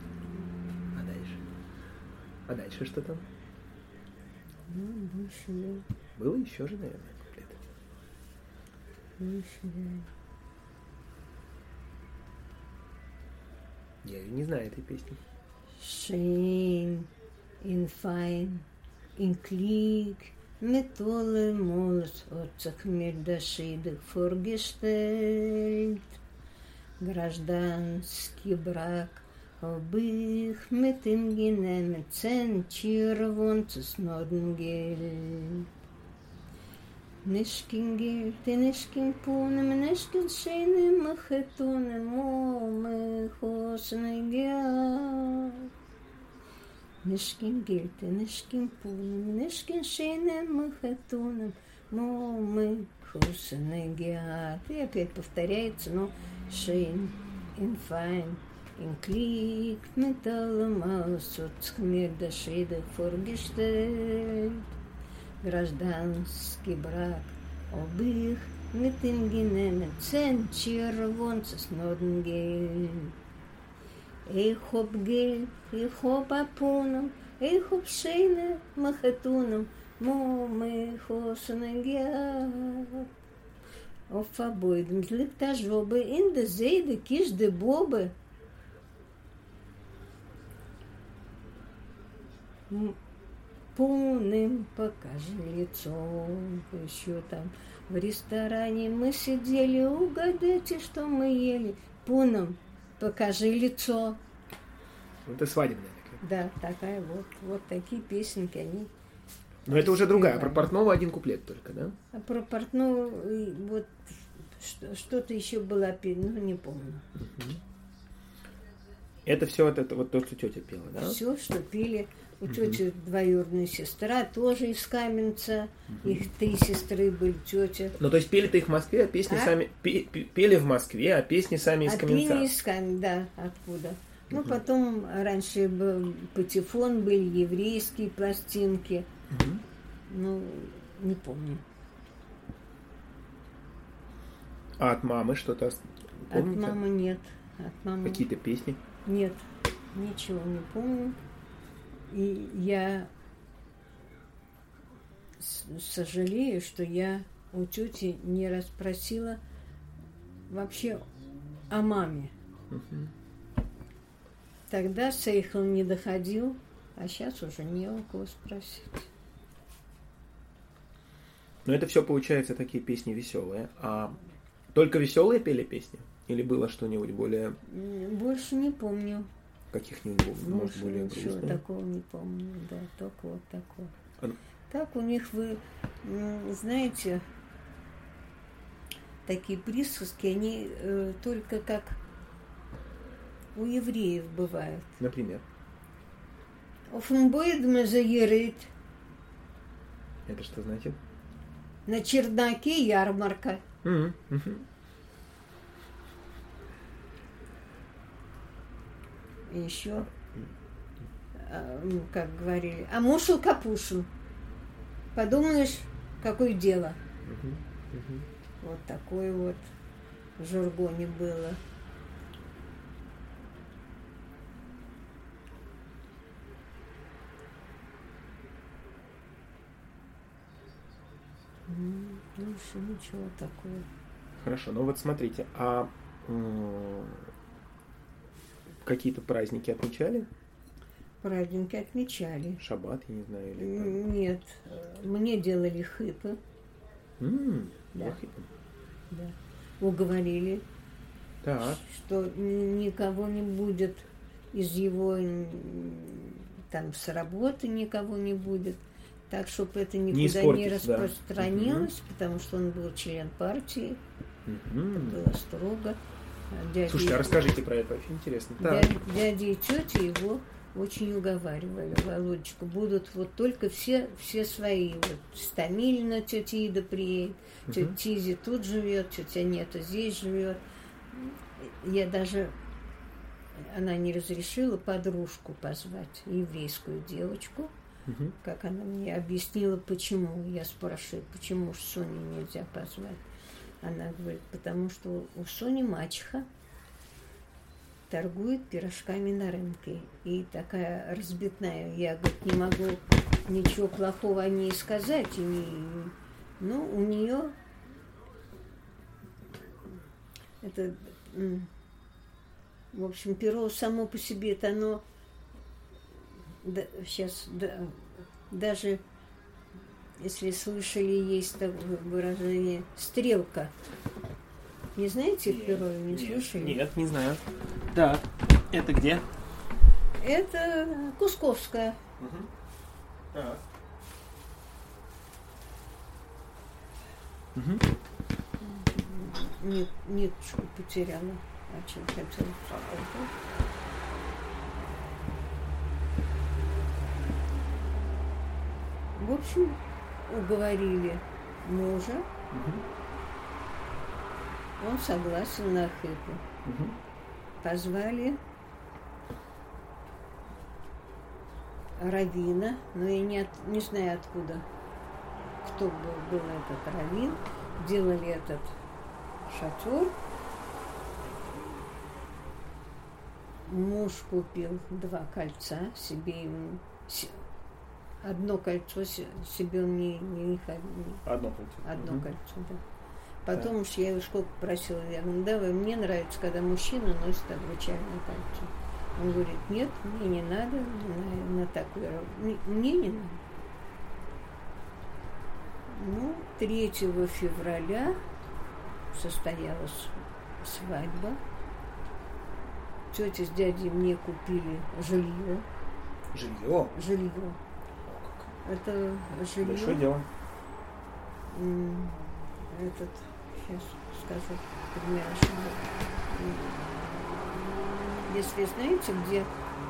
А дальше что там? Ну, больше да. Было еще же, наверное, куплет. Больше да. Я ее не знаю, этой песни. Schön, in fein, in klick, mit allem alles hat sich mir das Schiedig vorgestellt. Гражданский брак ob ich mit ihm genommen 10 червонцев Nordengeld. Нишкин гельт, нишкин пунем, нишкин шейным хетунем, моме хоснегя. Нишкин гельт, нишкин пунем, нишкин шейным хетунем, моме хоснегя. И опять повторяется, но шейн, инфайн. In Krieg mit allem aus hat sich mir das Schiedig vorgestellt. Гражданский брак, ob ich mit ihm genommen 10 червонцев Nordengeld. Ich hab Geld, ich hab Apunem, ich hab schöne Machetunem, мы хошенегя. Офабойден, ликтажобы, инде зейде, кишде бобы. Пуным, покажи лицо. Еще там в ресторане мы сидели, угадайте, что мы ели. Пуном, покажи лицо. Это свадебная такая. Да, такая вот такие песенки, они. Но это уже другая, про Портнова один куплет только, да? А про Портнова вот что-то еще было, ну не помню. Это все вот то, что тетя пела, да? Все, что пели. У тети двоюродная сестра тоже из Каменца. Их 3 сестры были, тетя. Ну, то есть пели-то их в Москве, а песни сами... Пели в Москве, а песни сами из Каменца. Песни из Каменца, да, откуда. Ну, потом раньше был патефон, были еврейские пластинки. Ну, не помню. А от мамы что-то помните? От мамы нет. От мамы... Какие-то песни? Нет, ничего не помню. И я сожалею, что я у тети не расспросила вообще о маме. Тогда сейхл не доходил, а сейчас уже не у кого спросить. Но это все, получается, такие песни веселые. А только веселые пели песни? Или было что-нибудь более... Больше не помню. Каких-нибудь, может, Больше более ничего грустных? такого не помню. Да, только вот такое. Так у них, вы знаете, такие присказки, они только как у евреев бывают. Например? Офенбойдме заерит. Это что значит? На чердаке ярмарка. И еще, как говорили, а мушел капушин. Подумаешь, какое дело. Вот такое вот в жаргоне было. Больше ничего такого. Хорошо, ну вот смотрите, а какие-то праздники отмечали? Праздники отмечали. Шаббат, я не знаю, или там... Нет, мне делали хыпы. Да. Да. Уговорили, Так. что никого не будет из его там с работы, никого не будет. Так, чтобы это никуда не распространилось, да. Потому что он был член партии. Это было строго. Слушайте, а расскажите про это, очень интересно. Дядя и тетя его очень уговаривали. Володечка, будут вот только все свои. Вот Стамилина, тетя Ида приедет, тетя Тизи тут живет, тетя Нета здесь живет. Я даже, она не разрешила подружку позвать, еврейскую девочку. Как она мне объяснила, почему. Я спрашиваю, почему Соню нельзя позвать. Она говорит, потому что у Сони мачеха торгует пирожками на рынке. И такая разбитная. Я, говорит, не могу ничего плохого о ней сказать. Ну, у нее это, в общем, перо само по себе, это оно да, сейчас даже если слышали, есть такое выражение «стрелка». Не знаете перо? Не слышали? Нет, не знаю. Да. Это где? Это Кусковская. Так. Ниточку потеряла. О чем хотела сказать. В общем, уговорили мужа. Он согласен на хыпу. Позвали раввина, но я не знаю откуда, кто был этот раввин. Делали этот шатер. Муж купил 2 кольца себе ему. одно кольцо себе он не ходил. Одно кольцо. Одно кольцо, да. Потом уж я его сколько просила, я говорю, давай, мне нравится, когда мужчина носит обручальное кольцо. Он говорит, нет, мне не надо на такую работу. Мне не надо. Ну, 3 февраля состоялась свадьба. Тетя с дядей мне купили жилье. Жилье? Жилье. Это жилье. Большое дело. Сейчас скажу примерно. Если знаете, где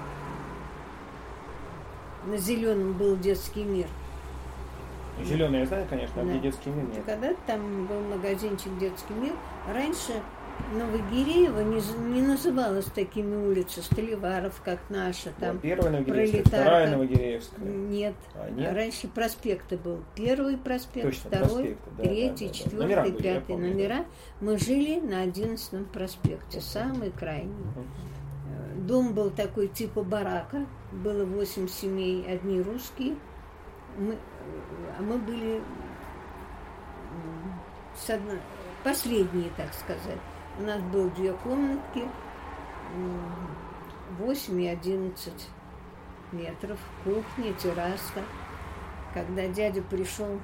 на Зеленом был детский мир. Зеленый я знаю, конечно, а где детский мир нет. Когда там был магазинчик «Детский мир», раньше Новогиреево не называлось такими улицами, Столиваров, как наша, там Первая Новогиреевская, вторая Новогиреевская. Нет. Нет? Раньше проспекты был. Первый проспект, точно, второй, проспекты, да, третий, да. четвертый, Номера были, пятый помню, номера. Да. Мы жили на 11-м проспекте, самый крайний. Дом был такой типа барака. Было 8 семей, одни русские. Мы были последние, так сказать. У нас было 2 комнатки, 8 и 11 метров, кухня, терраса. Когда дядя пришел,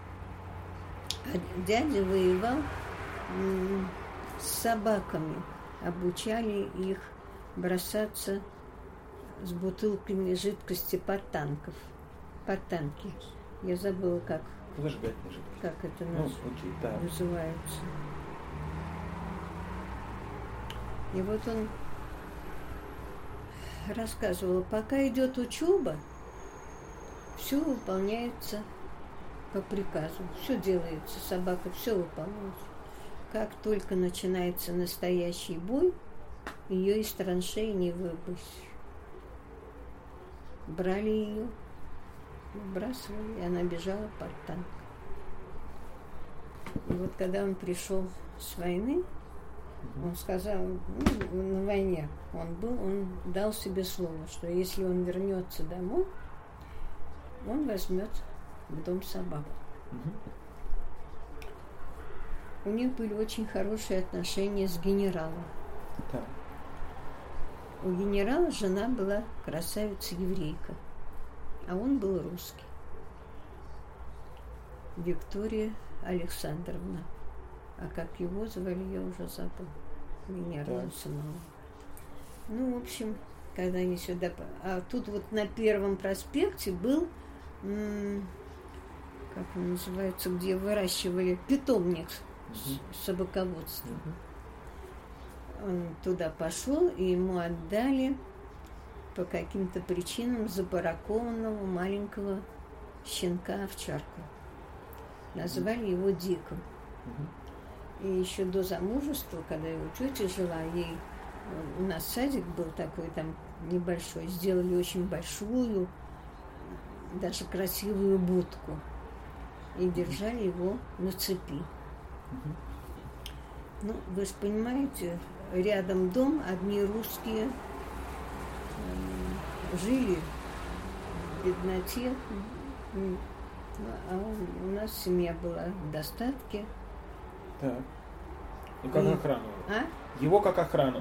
дядя воевал с собаками, обучали их бросаться с бутылками жидкости под танки. Я забыла, как это называется. И вот он рассказывал, пока идет учеба, все выполняется по приказу, все делается, собака все выполняется. Как только начинается настоящий бой, ее из траншеи не выбросишь. Брали ее, выбрасывали, и она бежала под танк. И вот когда он пришел с войны, он сказал, на войне он дал себе слово, что если он вернется домой, он возьмет в дом собаку. У них были очень хорошие отношения с генералом. Да. У генерала жена была красавица-еврейка, а он был русский. Виктория Александровна. А как его звали, я уже забыла. Генерала самого. Ну, в общем, когда они сюда... А тут вот на Первом проспекте был, как он называется, где выращивали питомник собаководства. Он туда пошел, и ему отдали по каким-то причинам забаракованного маленького щенка-овчарку. Назвали его Диком. И еще до замужества, когда его тетя жила, у нас садик был такой там небольшой, сделали очень большую, даже красивую будку. И держали его на цепи. Ну, вы же понимаете, рядом дом, одни русские жили в бедноте, а у нас семья была в достатке. Так. И как охрану? Его как охрану?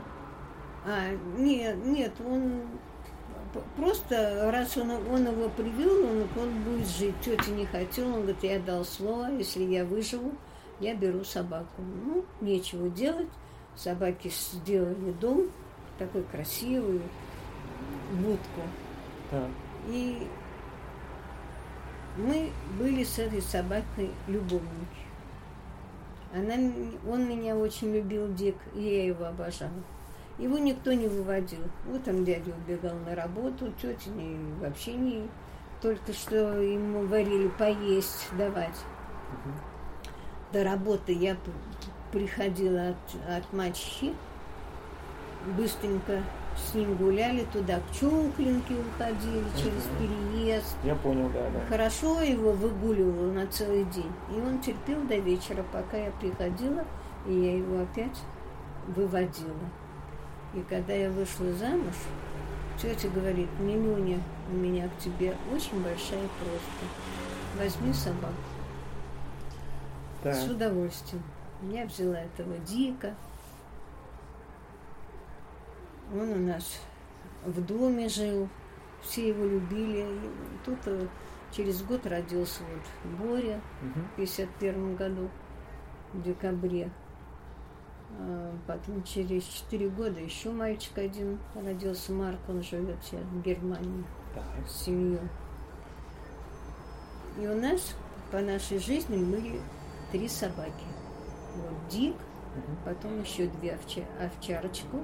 Нет, он просто, раз он его привел, он будет жить. Тетя не хотела, он говорит, я дал слово, если я выживу, я беру собаку. Ну, нечего делать. Собаки сделали дом, такой красивый, будку. Так. И мы были с этой собакой любовники. Он меня очень любил, Дик, и я его обожала. Его никто не выводил. Вот он, дядя, убегал на работу, тетя вообще не... Только что ему варили поесть, давать. До работы я приходила от мачехи, быстренько с ним гуляли, туда к Чухлинке уходили через переезд. Я понял, да. Хорошо его выгуливала на целый день. И он терпел до вечера, пока я приходила, и я его опять выводила. И когда я вышла замуж, Тетя говорит: Милюня, у меня к тебе очень большая просьба. Возьми собаку. Так. С удовольствием. Я взяла этого Дика. Он у нас в доме жил. Все его любили. И тут через год родился вот Боря в 51 году, в декабре. Потом через 4 года еще мальчик один родился, Марк, он живет сейчас в Германии с семьей. И у нас по нашей жизни были 3 собаки. Вот Дик, потом еще 2 овчарочку.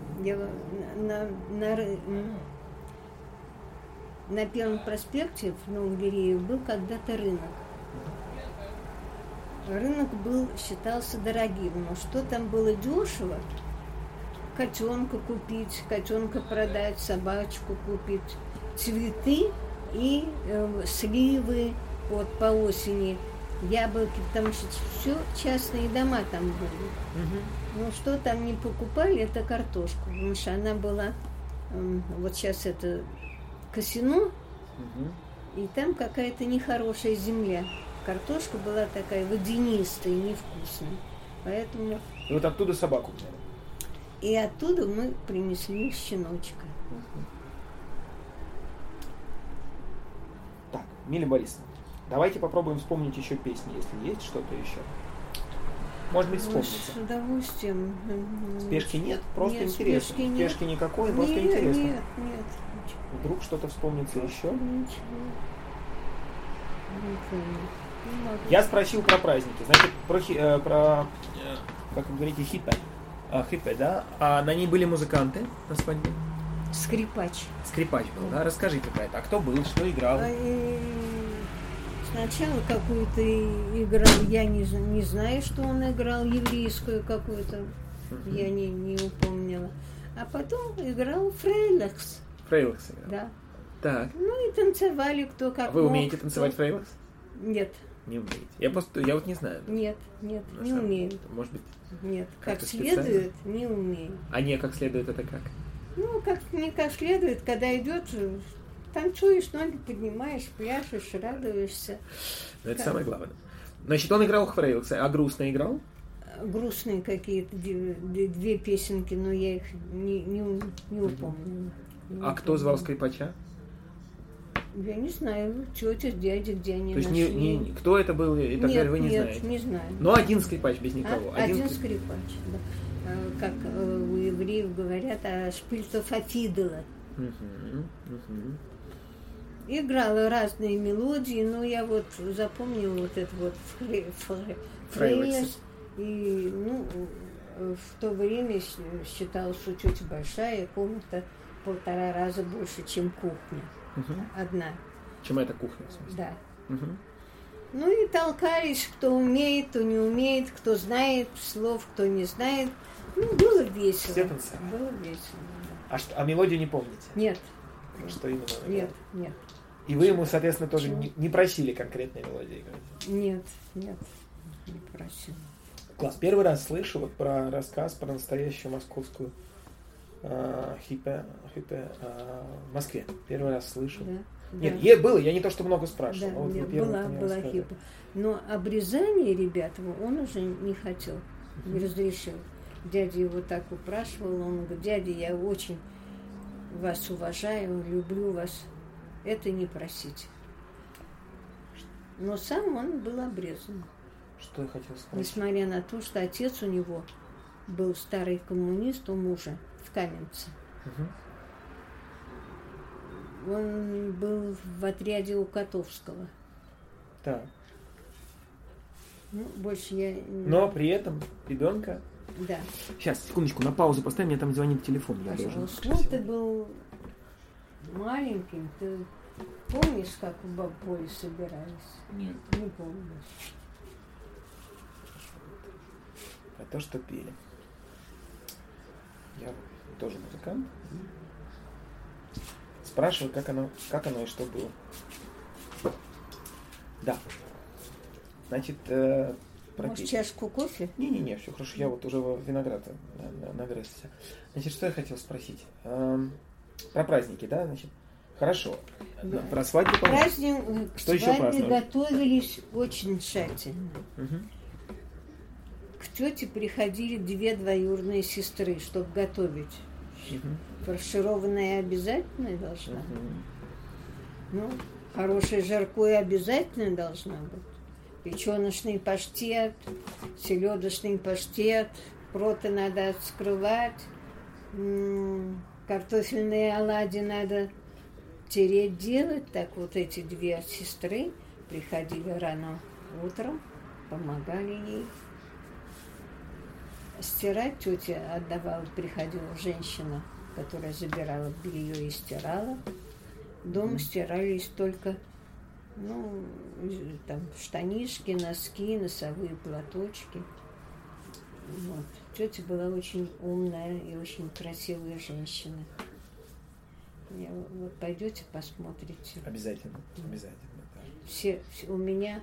На Первом проспекте в Новом Гирееве был когда-то рынок. Рынок считался дорогим, но что там было дешево? Котенка купить, котенка продать, собачку купить, цветы и сливы вот по осени, яблоки, потому что все частные дома там были. Но что там не покупали, это картошку, потому что она была, вот сейчас это Косино, и там какая-то нехорошая земля. Картошка была такая водянистая, невкусная. Поэтому... И вот оттуда собаку взяли. И оттуда мы принесли щеночка. Так, Миля Борисовна, давайте попробуем вспомнить еще песни, если есть что-то еще. Может быть, вспомните. С удовольствием. Спешки нет? Просто нет, интересно. Спешки никакой, просто нет, интересно. Нет. Вдруг что-то вспомнится еще? Ничего. Я спросил про праздники. Значит, про как вы говорите, хиппе, да? А на ней были музыканты на свадьбе? Скрипач. Скрипач был, да? Расскажите про это. А кто был, что играл? Сначала какую-то играл, я не знаю, что он играл, еврейскую какую-то, я не упомнила. А потом играл Фрейлакс. Фрейлакс играл? Да. Так. Ну и танцевали кто как Вы мог, умеете танцевать фрейлакс? Нет. Не умеете. Я вот не знаю. Нет, не умею. Может быть. Нет, как специально? следует, не умею. А не как следует, это как? Ну, не как следует, когда идет, танцуешь, ноги поднимаешь, пляшешь, радуешься. Но это самое главное. Значит, он играл фрейлакса, а грустно играл? Грустные какие-то 2 песенки, но я их не упомню. А кто звал скрипача? Я не знаю, тетя, дядя, где они То есть нашли. кто это был и так далее, вы не знаете? Нет, не знаю. Но один скрипач без никого. Один скрипач, да. Как у евреев говорят, шпильтов афидела. Играла разные мелодии, но я вот запомнила вот это вот фрейлакс. И в то время считалось, что тетя большая, комната 1,5 раза больше, чем кухня. Одна. Чем эта кухня, в смысле? Да. Ну и толкались, кто умеет, кто не умеет, кто знает слов, кто не знает. Ну, было весело. Все танцевали? Было весело, да. А мелодию не помните? Нет. Что именно? Нет. И вы ему, соответственно, тоже не просили конкретной мелодии играть? Нет, не просила. Класс. Первый раз слышу вот про рассказ про настоящую московскую хиппе в Москве. Первый раз слышу. Да, Нет, было, я не то, что много спрашивал. Да, но вот нет, была хиппе. Но обрезание ребят он уже не хотел, не разрешил. Дядя его так упрашивал, он говорит: дядя, я очень вас уважаю, люблю вас. Это не просите. Но сам он был обрезан. Что я хотел сказать? Несмотря на то, что отец у него был старый коммунист у мужа в Каменце. Он был в отряде у Котовского. Так. Ну, больше я... Но при этом ребенка... Да. Сейчас, секундочку, на паузу поставим, мне там звонит телефон. Я должен... Ну, ты был маленьким, ты помнишь, как в Бабполе собирались? Нет. Не помнишь. А то, что пели. Я тоже музыкант. Спрашиваю, как оно и что было. Да. Значит, Может, чашку кофе? Не, все хорошо. Я вот уже виноград нагрызся. Значит, что я хотел спросить? Про праздники, да, значит. Хорошо. Да. Про свадьбу. Праздник, к Что еще свадьбе праздновали? готовились очень тщательно. Угу. К тете приходили 2 двоюродные сестры, чтобы готовить. Угу. Фаршированная обязательно должна быть. Угу. Ну, хорошее жаркое обязательно должно быть. Печеночный паштет, селедочный паштет, проты надо скрывать, картофельные оладьи надо тереть, делать. Так вот эти 2 сестры приходили рано утром, помогали ей. Стирать тетя отдавала, приходила женщина, которая забирала белье и стирала. Дома стирались только там штанишки, носки, носовые платочки. Вот. Тетя была очень умная и очень красивая женщина. Вот пойдете, посмотрите. Обязательно, обязательно. Да. Все у меня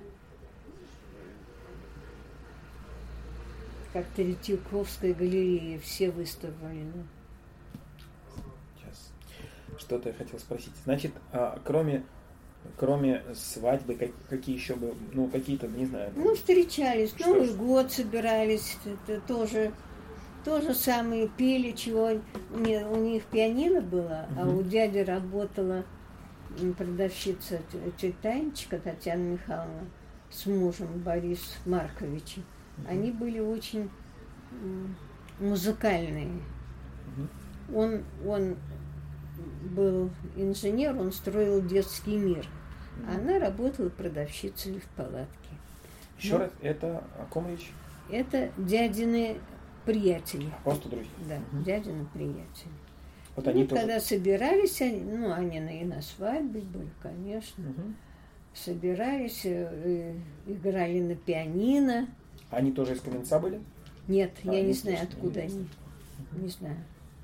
как Третьяковская галерея, все выставлены. Сейчас. Что-то я хотел спросить. Значит, кроме свадьбы, какие еще бы, какие-то, не знаю. Встречались, Новый год собирались, это тоже то же самое, пели, чего у них пианино было, а у дяди работала продавщица тетя Танечка, Татьяна Михайловна, с мужем Борис Марковичем. Они были очень музыкальные. Он был инженер, он строил детский мир. Она работала продавщицей в палатке. Еще раз, это о ком речь? Это дядины приятели. Просто друзья. Да, дядины приятели. Вот они тоже... Когда собирались, они и на свадьбе были, конечно. Собирались, играли на пианино. Они тоже из Каменца были? Нет, я не знаю, откуда они. Не знаю.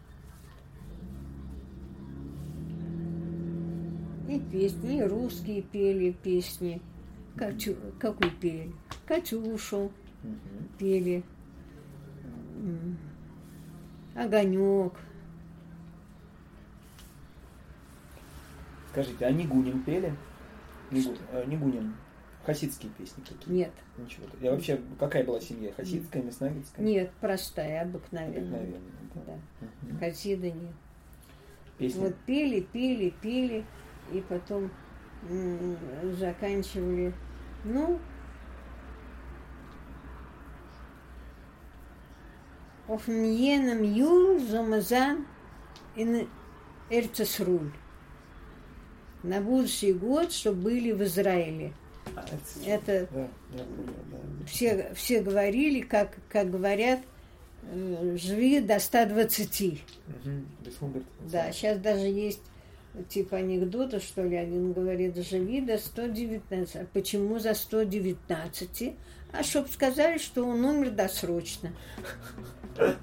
И песни, и русские пели песни. Какую пели? Катюшу пели. Огонек. Скажите, а Нигунин пели? Нигунин. Хасидские песни какие? Нет. Ничего. Я вообще, какая была семья? Хасидская, мясновицкая? Нет, простая, обыкновенная. Обыкновенная, да. Хасида нет. Песни. Вот пели, и потом заканчивали. Офньеном юр замазан ин Эрцесруль. На будущий год, чтобы были в Израиле. Это да, все говорили, как говорят, живи до 120. Да, сейчас даже есть типа анекдота, что ли, один говорит, живи до 119. А почему за 119? А чтоб сказали, что он умер досрочно. Хорошо.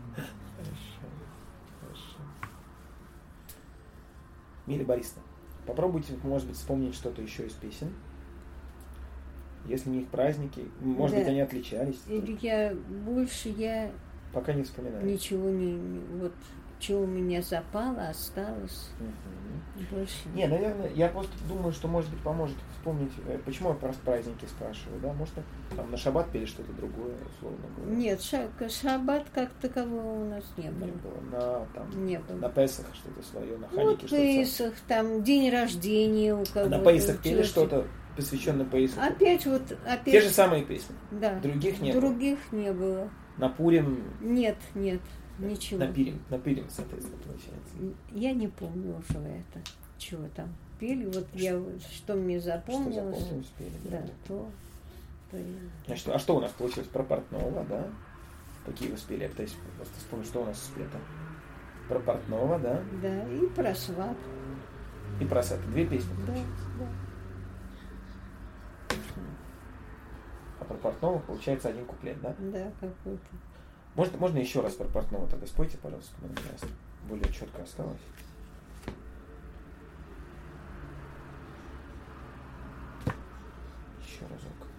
Миля Борисовна, попробуйте, может быть, вспомнить что-то еще из песен. Если у них праздники, может быть, они отличались. Или я пока не вспоминаю. Ничего вот что у меня запало, осталось. Больше не, наверное, я просто думаю, что, может быть, поможет вспомнить, почему я про праздники спрашиваю, да, может, там на шаббат пели что-то другое, условно говоря. Нет, шаббат как такового у нас не было. Не было. На Песах что-то свое, на Ханике вот что-то. Песах, там день рождения у кого-то. А на Песах пели что-то, посвященное Песаху? Опять. Те же самые песни? Да. Других не было? Других не было. На Пурим? Нет, ничего. На Пирим, соответственно, получается. Я не помню уже это, чего там пели. Вот что мне запомнилось. Что запомнилось, пели, да. То Значит, а что у нас получилось про Портнова, да? Какие вы спели? Я пытаюсь просто вспомнить, что у нас спето. Про Портнова, да? Да, и про сват. И про сват. 2 песни получилось. Да. А про Портнова получается 1 куплет, да? Да, какой-то. Можно еще раз про Портнова тогда спойте, пожалуйста, более четко осталось. Еще разок.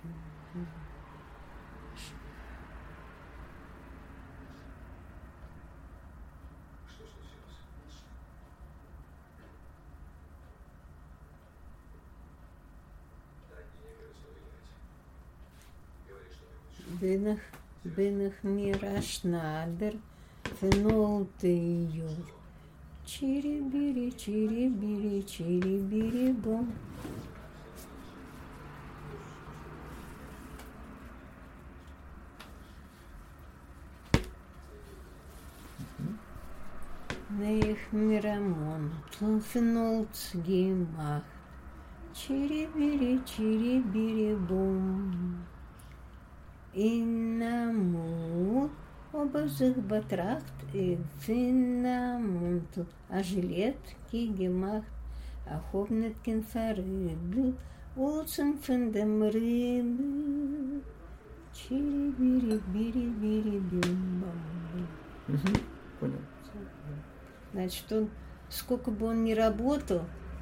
Бинах мирашнадер, фенолтею. Чири-бири, чири-бири, чири-бири-бом. Неих мирамон, фенолтгемах. Чири-бири, чири-бири-бом. Инамут, обозых батрахт, и финамунту, а жилет, кигемахт, а хобнет кенфарыбл, улцем фендем рыбл, чири-бири-бири-бири-бим-бам. Понял. Значит, он, сколько бы он ни работал,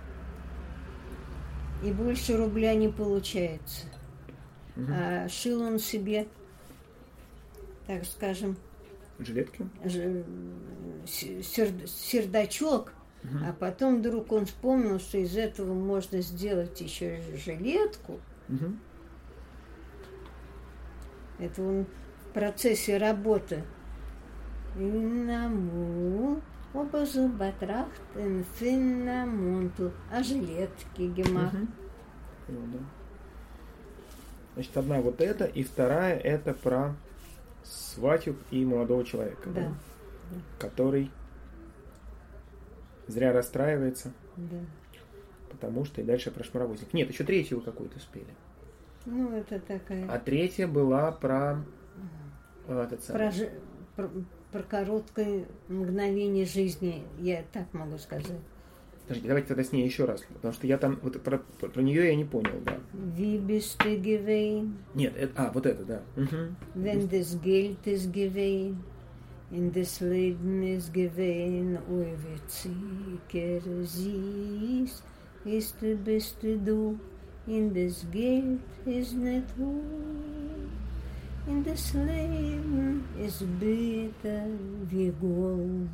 и больше рубля не получается. А шил он себе, так скажем, Жилетки? Сердачок, а потом вдруг он вспомнил, что из этого можно сделать еще жилетку. Это он в процессе работы. Оба зубатрахт, финнамонту, а жилетки гемах. Значит, одна вот эта, и вторая это про сватью и молодого человека, Да. который зря расстраивается, Да. потому что и дальше про шмаровозник. Нет, еще третью какую-то спели. Ну, это такая... А третья была про этот самый... Про короткое мгновение жизни, я так могу сказать. Подождите, давайте тогда с ней еще раз, потому что я там, вот про нее я не понял, да. Wie bist du gewesen? Нет, вот это, да. Wenn das Geld ist gewesen, in das Leben ist gewesen, oi, wie sicher siehst, bist du, in das Geld ist nicht du, in das Leben ist bitter wie Gold.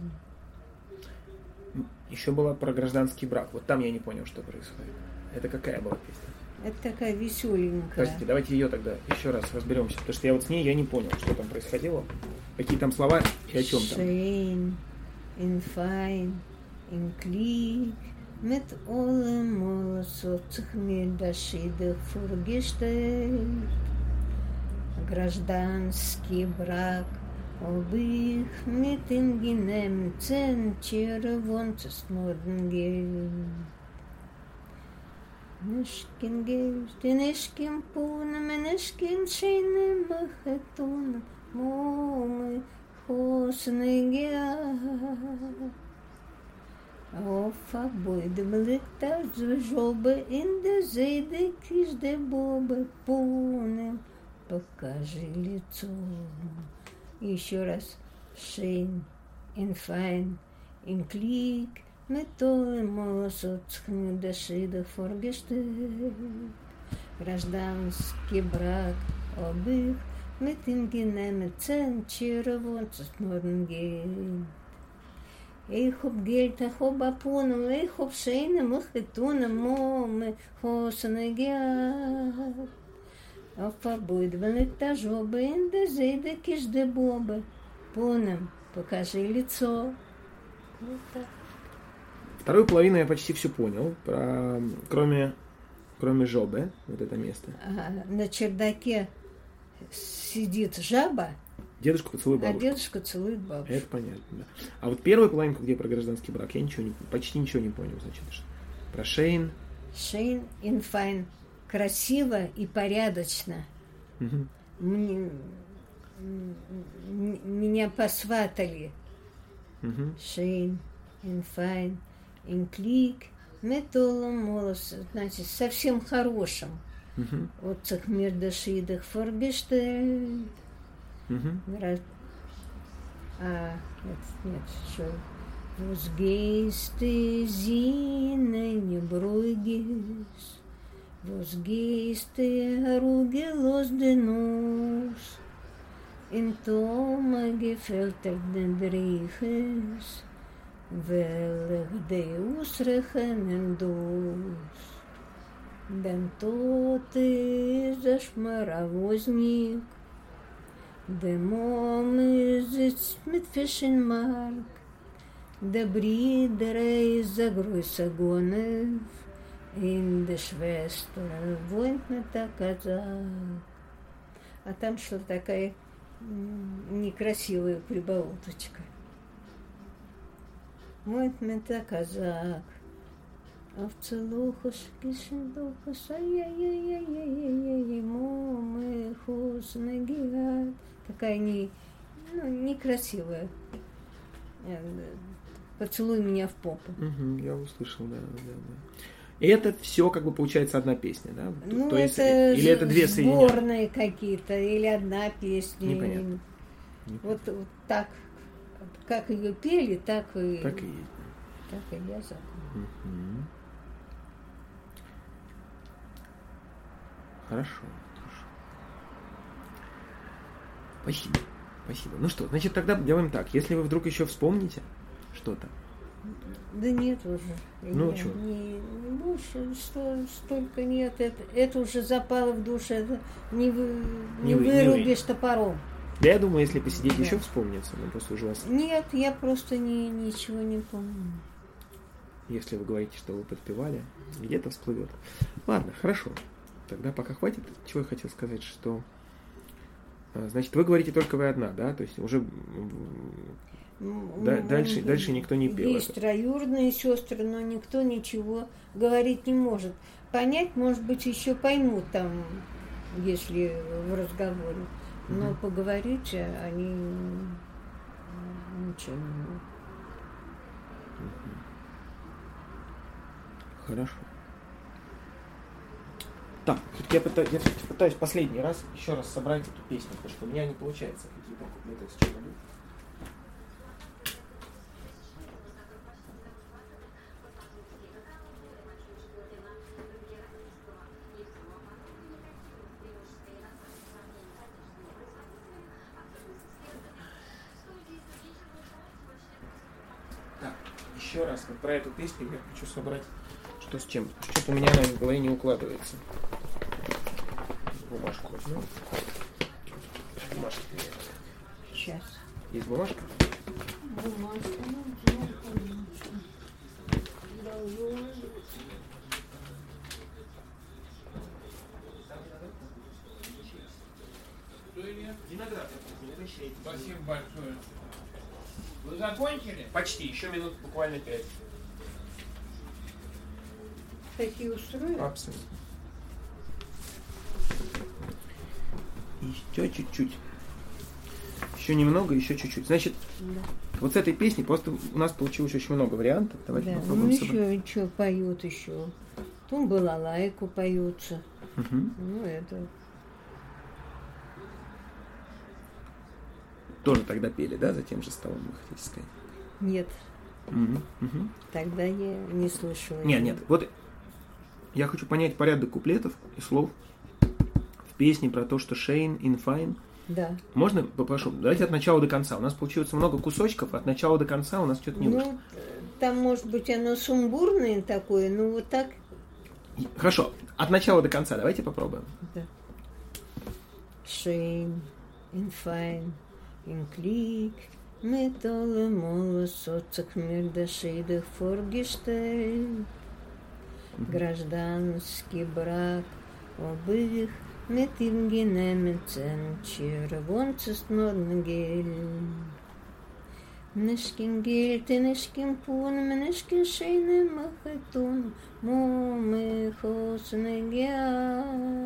Еще была про гражданский брак. Вот там я не понял, что происходит. Это какая была песня? Это такая веселенькая. Подождите, давайте ее тогда еще раз разберемся, потому что я вот с ней я не понял, что там происходило, какие там слова и о чем там. Schön, in fein, in klick, mit allem, was hat sich mir das Schiede vorgestellt. Гражданский брак, ob ich mit ihm genehmten червонцес норден Geld. Нишкин Geld, нишкин пуном, нишкин шейным махетуном, мумы хосны Geld. Auf a Beide blickt als Jobe in der Seide, kisch der Bobe punem, покажи лицо. Еще раз. Schön, in fein, in klick, mit allem, was hat sich mir das Schiede vorgestellt. Гражданский брак, ob ich mit ihm genehmten червонцес норден Geld. Ich hab Geld, ich hab Apunen, ich hab Scheine, Muchitunen, Mome, Hosene Geld. Auf a Beide blickt als Jobe in der Seide, kisch der Bobe. Пунем, покажи лицо. Вторую половину я почти все понял, кроме жобы, вот это место. На чердаке сидит жаба, Дедушка поцелует бабушку. а дедушка целует бабушку. Это понятно, да. А вот первую половинку, где про гражданский брак, я почти ничего не понял, значит, про Шейн. Шейн ин файн. Красиво и порядочно. Меня посватали. Шейн, инфайн, инклик, метолом, молос, значит, совсем хорошим. Вот цих мирдашидах форгештель. Нет, что? Was gehst du, Sine, не бругись, Was gehst du, rugelos den Nuss, in Tome gefällt den Driches, welch Deus rechnen dus. Den Tod ist der Schmaravoznik, der Mom sitzt mit Fisch in Mark, der Bruder ist der größte Gonef, in der Schwester wohnt mit der Казак. А там шла такая некрасивая прибауточка. Wohnt mit der Казак, а в целухушке шедухуш, ай-яй-яй-яй-яй-яй-яй, мамы хуш нагигат. Такая некрасивая. Поцелуй меня в попу. Я услышал, да. И это все, как бы, получается одна песня, да? Ну, то есть, это или это две соединения? Сборные какие-то, или одна песня. Непонятно. Вот так, как ее пели, так и Так и есть. Так и я забыла. Хорошо. Спасибо. Ну что, значит, тогда делаем так. Если вы вдруг еще вспомните что-то. Да нет уже. Ну, что? Больше, что столько нет. Это уже запало в душу. Это не Не вырубишь топором. Да, я думаю, если посидеть, еще вспомнится. Но просто уже вас... Нет, я просто ничего не помню. Если вы говорите, что вы подпевали, где-то всплывет. Ладно, хорошо. Тогда пока хватит. Чего я хотел сказать, что... Значит, вы говорите только вы одна, да? То есть уже дальше никто не пел. Есть троюродные сестры, но никто ничего говорить не может. Понять, может быть, еще поймут там, если в разговоре. Но поговорить они ничего не могут. Хорошо. Так, я пытаюсь последний раз еще раз собрать эту песню, потому что у меня не получается какие-то куплеты с чем-нибудь. Так, еще раз вот про эту песню я хочу собрать. Что с чем? Что-то у меня она в голове не укладывается. Бумажку возьму. Бумажки. Сейчас. Есть бумажка? Бумажка. Спасибо большое. Вы закончили? Почти. Еще минут буквально 5. Такие устроили? Абсолютно. Еще чуть-чуть. Еще немного, еще чуть-чуть. Значит, вот с этой песни просто у нас получилось очень много вариантов. Давайте попробуем еще что поют еще. Там балалайку поются. Ну, это... Тоже тогда пели, да, за тем же столом, вы хотите сказать? Нет. Тогда я не слышала. Нет. Вот я хочу понять порядок куплетов и слов в песне про то, что Shane in Fine. Да. Можно, попрошу, давайте от начала до конца. У нас получилось много кусочков, от начала до конца у нас что-то не вышло. Там, может быть, оно сумбурное такое, но вот так. Хорошо, от начала до конца давайте попробуем. Да. Shane in Fine, in Klick, mit allem alles hat sich mir der Schädel vorgestellt. Гражданский брак обоих mit ihm genehmigten, червонцес норнгель. Нишкин гель, ты нишкин пун, нишкин шейны махатун, мумы хоснегя.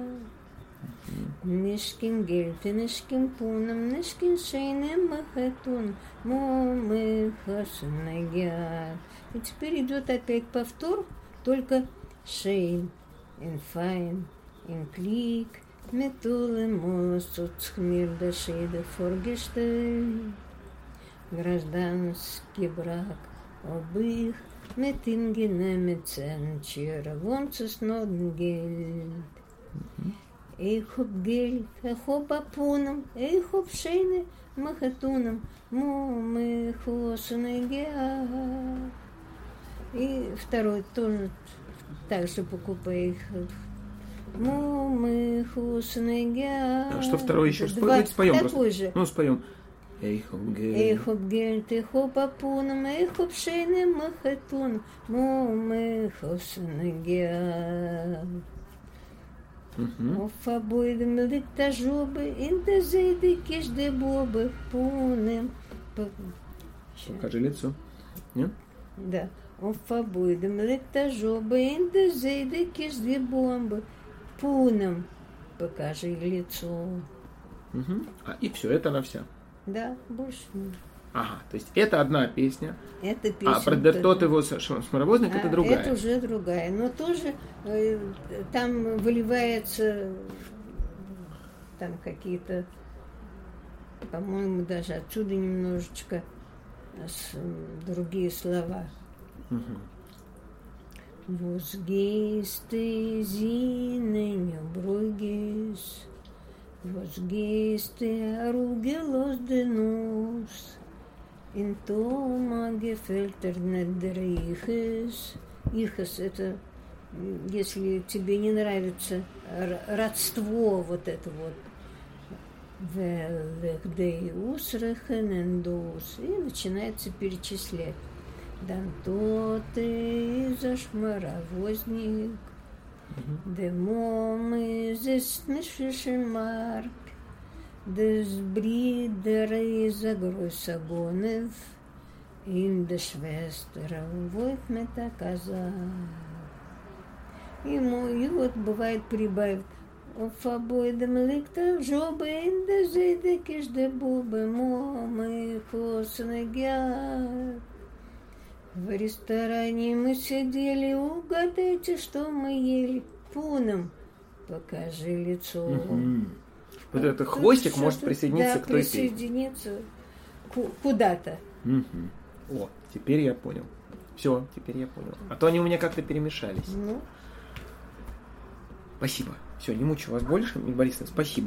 Нишкин гель, ты нишкин пун, нишкин шейны махатун, мумы хоснегя. И теперь идет опять повтор, только Shane in Fine, in Klick, mit allem alles hat sich mir der Schädel vorgestellt. Гражданский брак обоих mit ingenommen Zentcher, wohnt es noch Geld. Ich hab Geld, ich hab Apunem, ich hab Scheine, Махатуном, мы хосунега. И второй тоже так же покупай их. Мы хосунега. А что второй еще? Споем такой же. Ну, споем. Эйхоп гельт, эйхоп апуном, эйхоп шейным махатуном, мы хосунега. Of aboidem licta jobe, in de zede киш де бобы пунем. Покажи лицо. Нет? Да. Of aboidem licta jobe, in de zede киш де бомбы пунем. Покажи лицо. И все, это она вся. Да, больше нет. Ага, то есть это одна песня. Это песня. А про Дертот его Шмаровозник это другая. Это уже другая. Но тоже там выливается там какие-то, по-моему, даже отсюда немножечко другие слова. Was gehst du in Brügges? Was gehst du rugelos de nos? In Тома gefällt nicht der Iches. Ихес — это, если тебе не нравится родство вот это вот. Велехдеус рехенендус. И начинается перечислять. Дантоты зашмаровозник. Демомы зеснышишемарк. Des Brüder ist größer Gonef, in der Schwester wohnt mit der Каза. И вот бывает прибавит. В обоим ликта жобы, in der Zede киш де бубы, мы хосунегят. В ресторане мы сидели, угадайте, что мы ели. Пуном, покажи лицо. Вот этот хвостик может присоединиться к той песне. Присоединиться куда-то. О, теперь я понял. Все, теперь я понял. А то они у меня как-то перемешались. Ну. Спасибо. Все, не мучу вас больше, Мигдаль Борисовна, спасибо.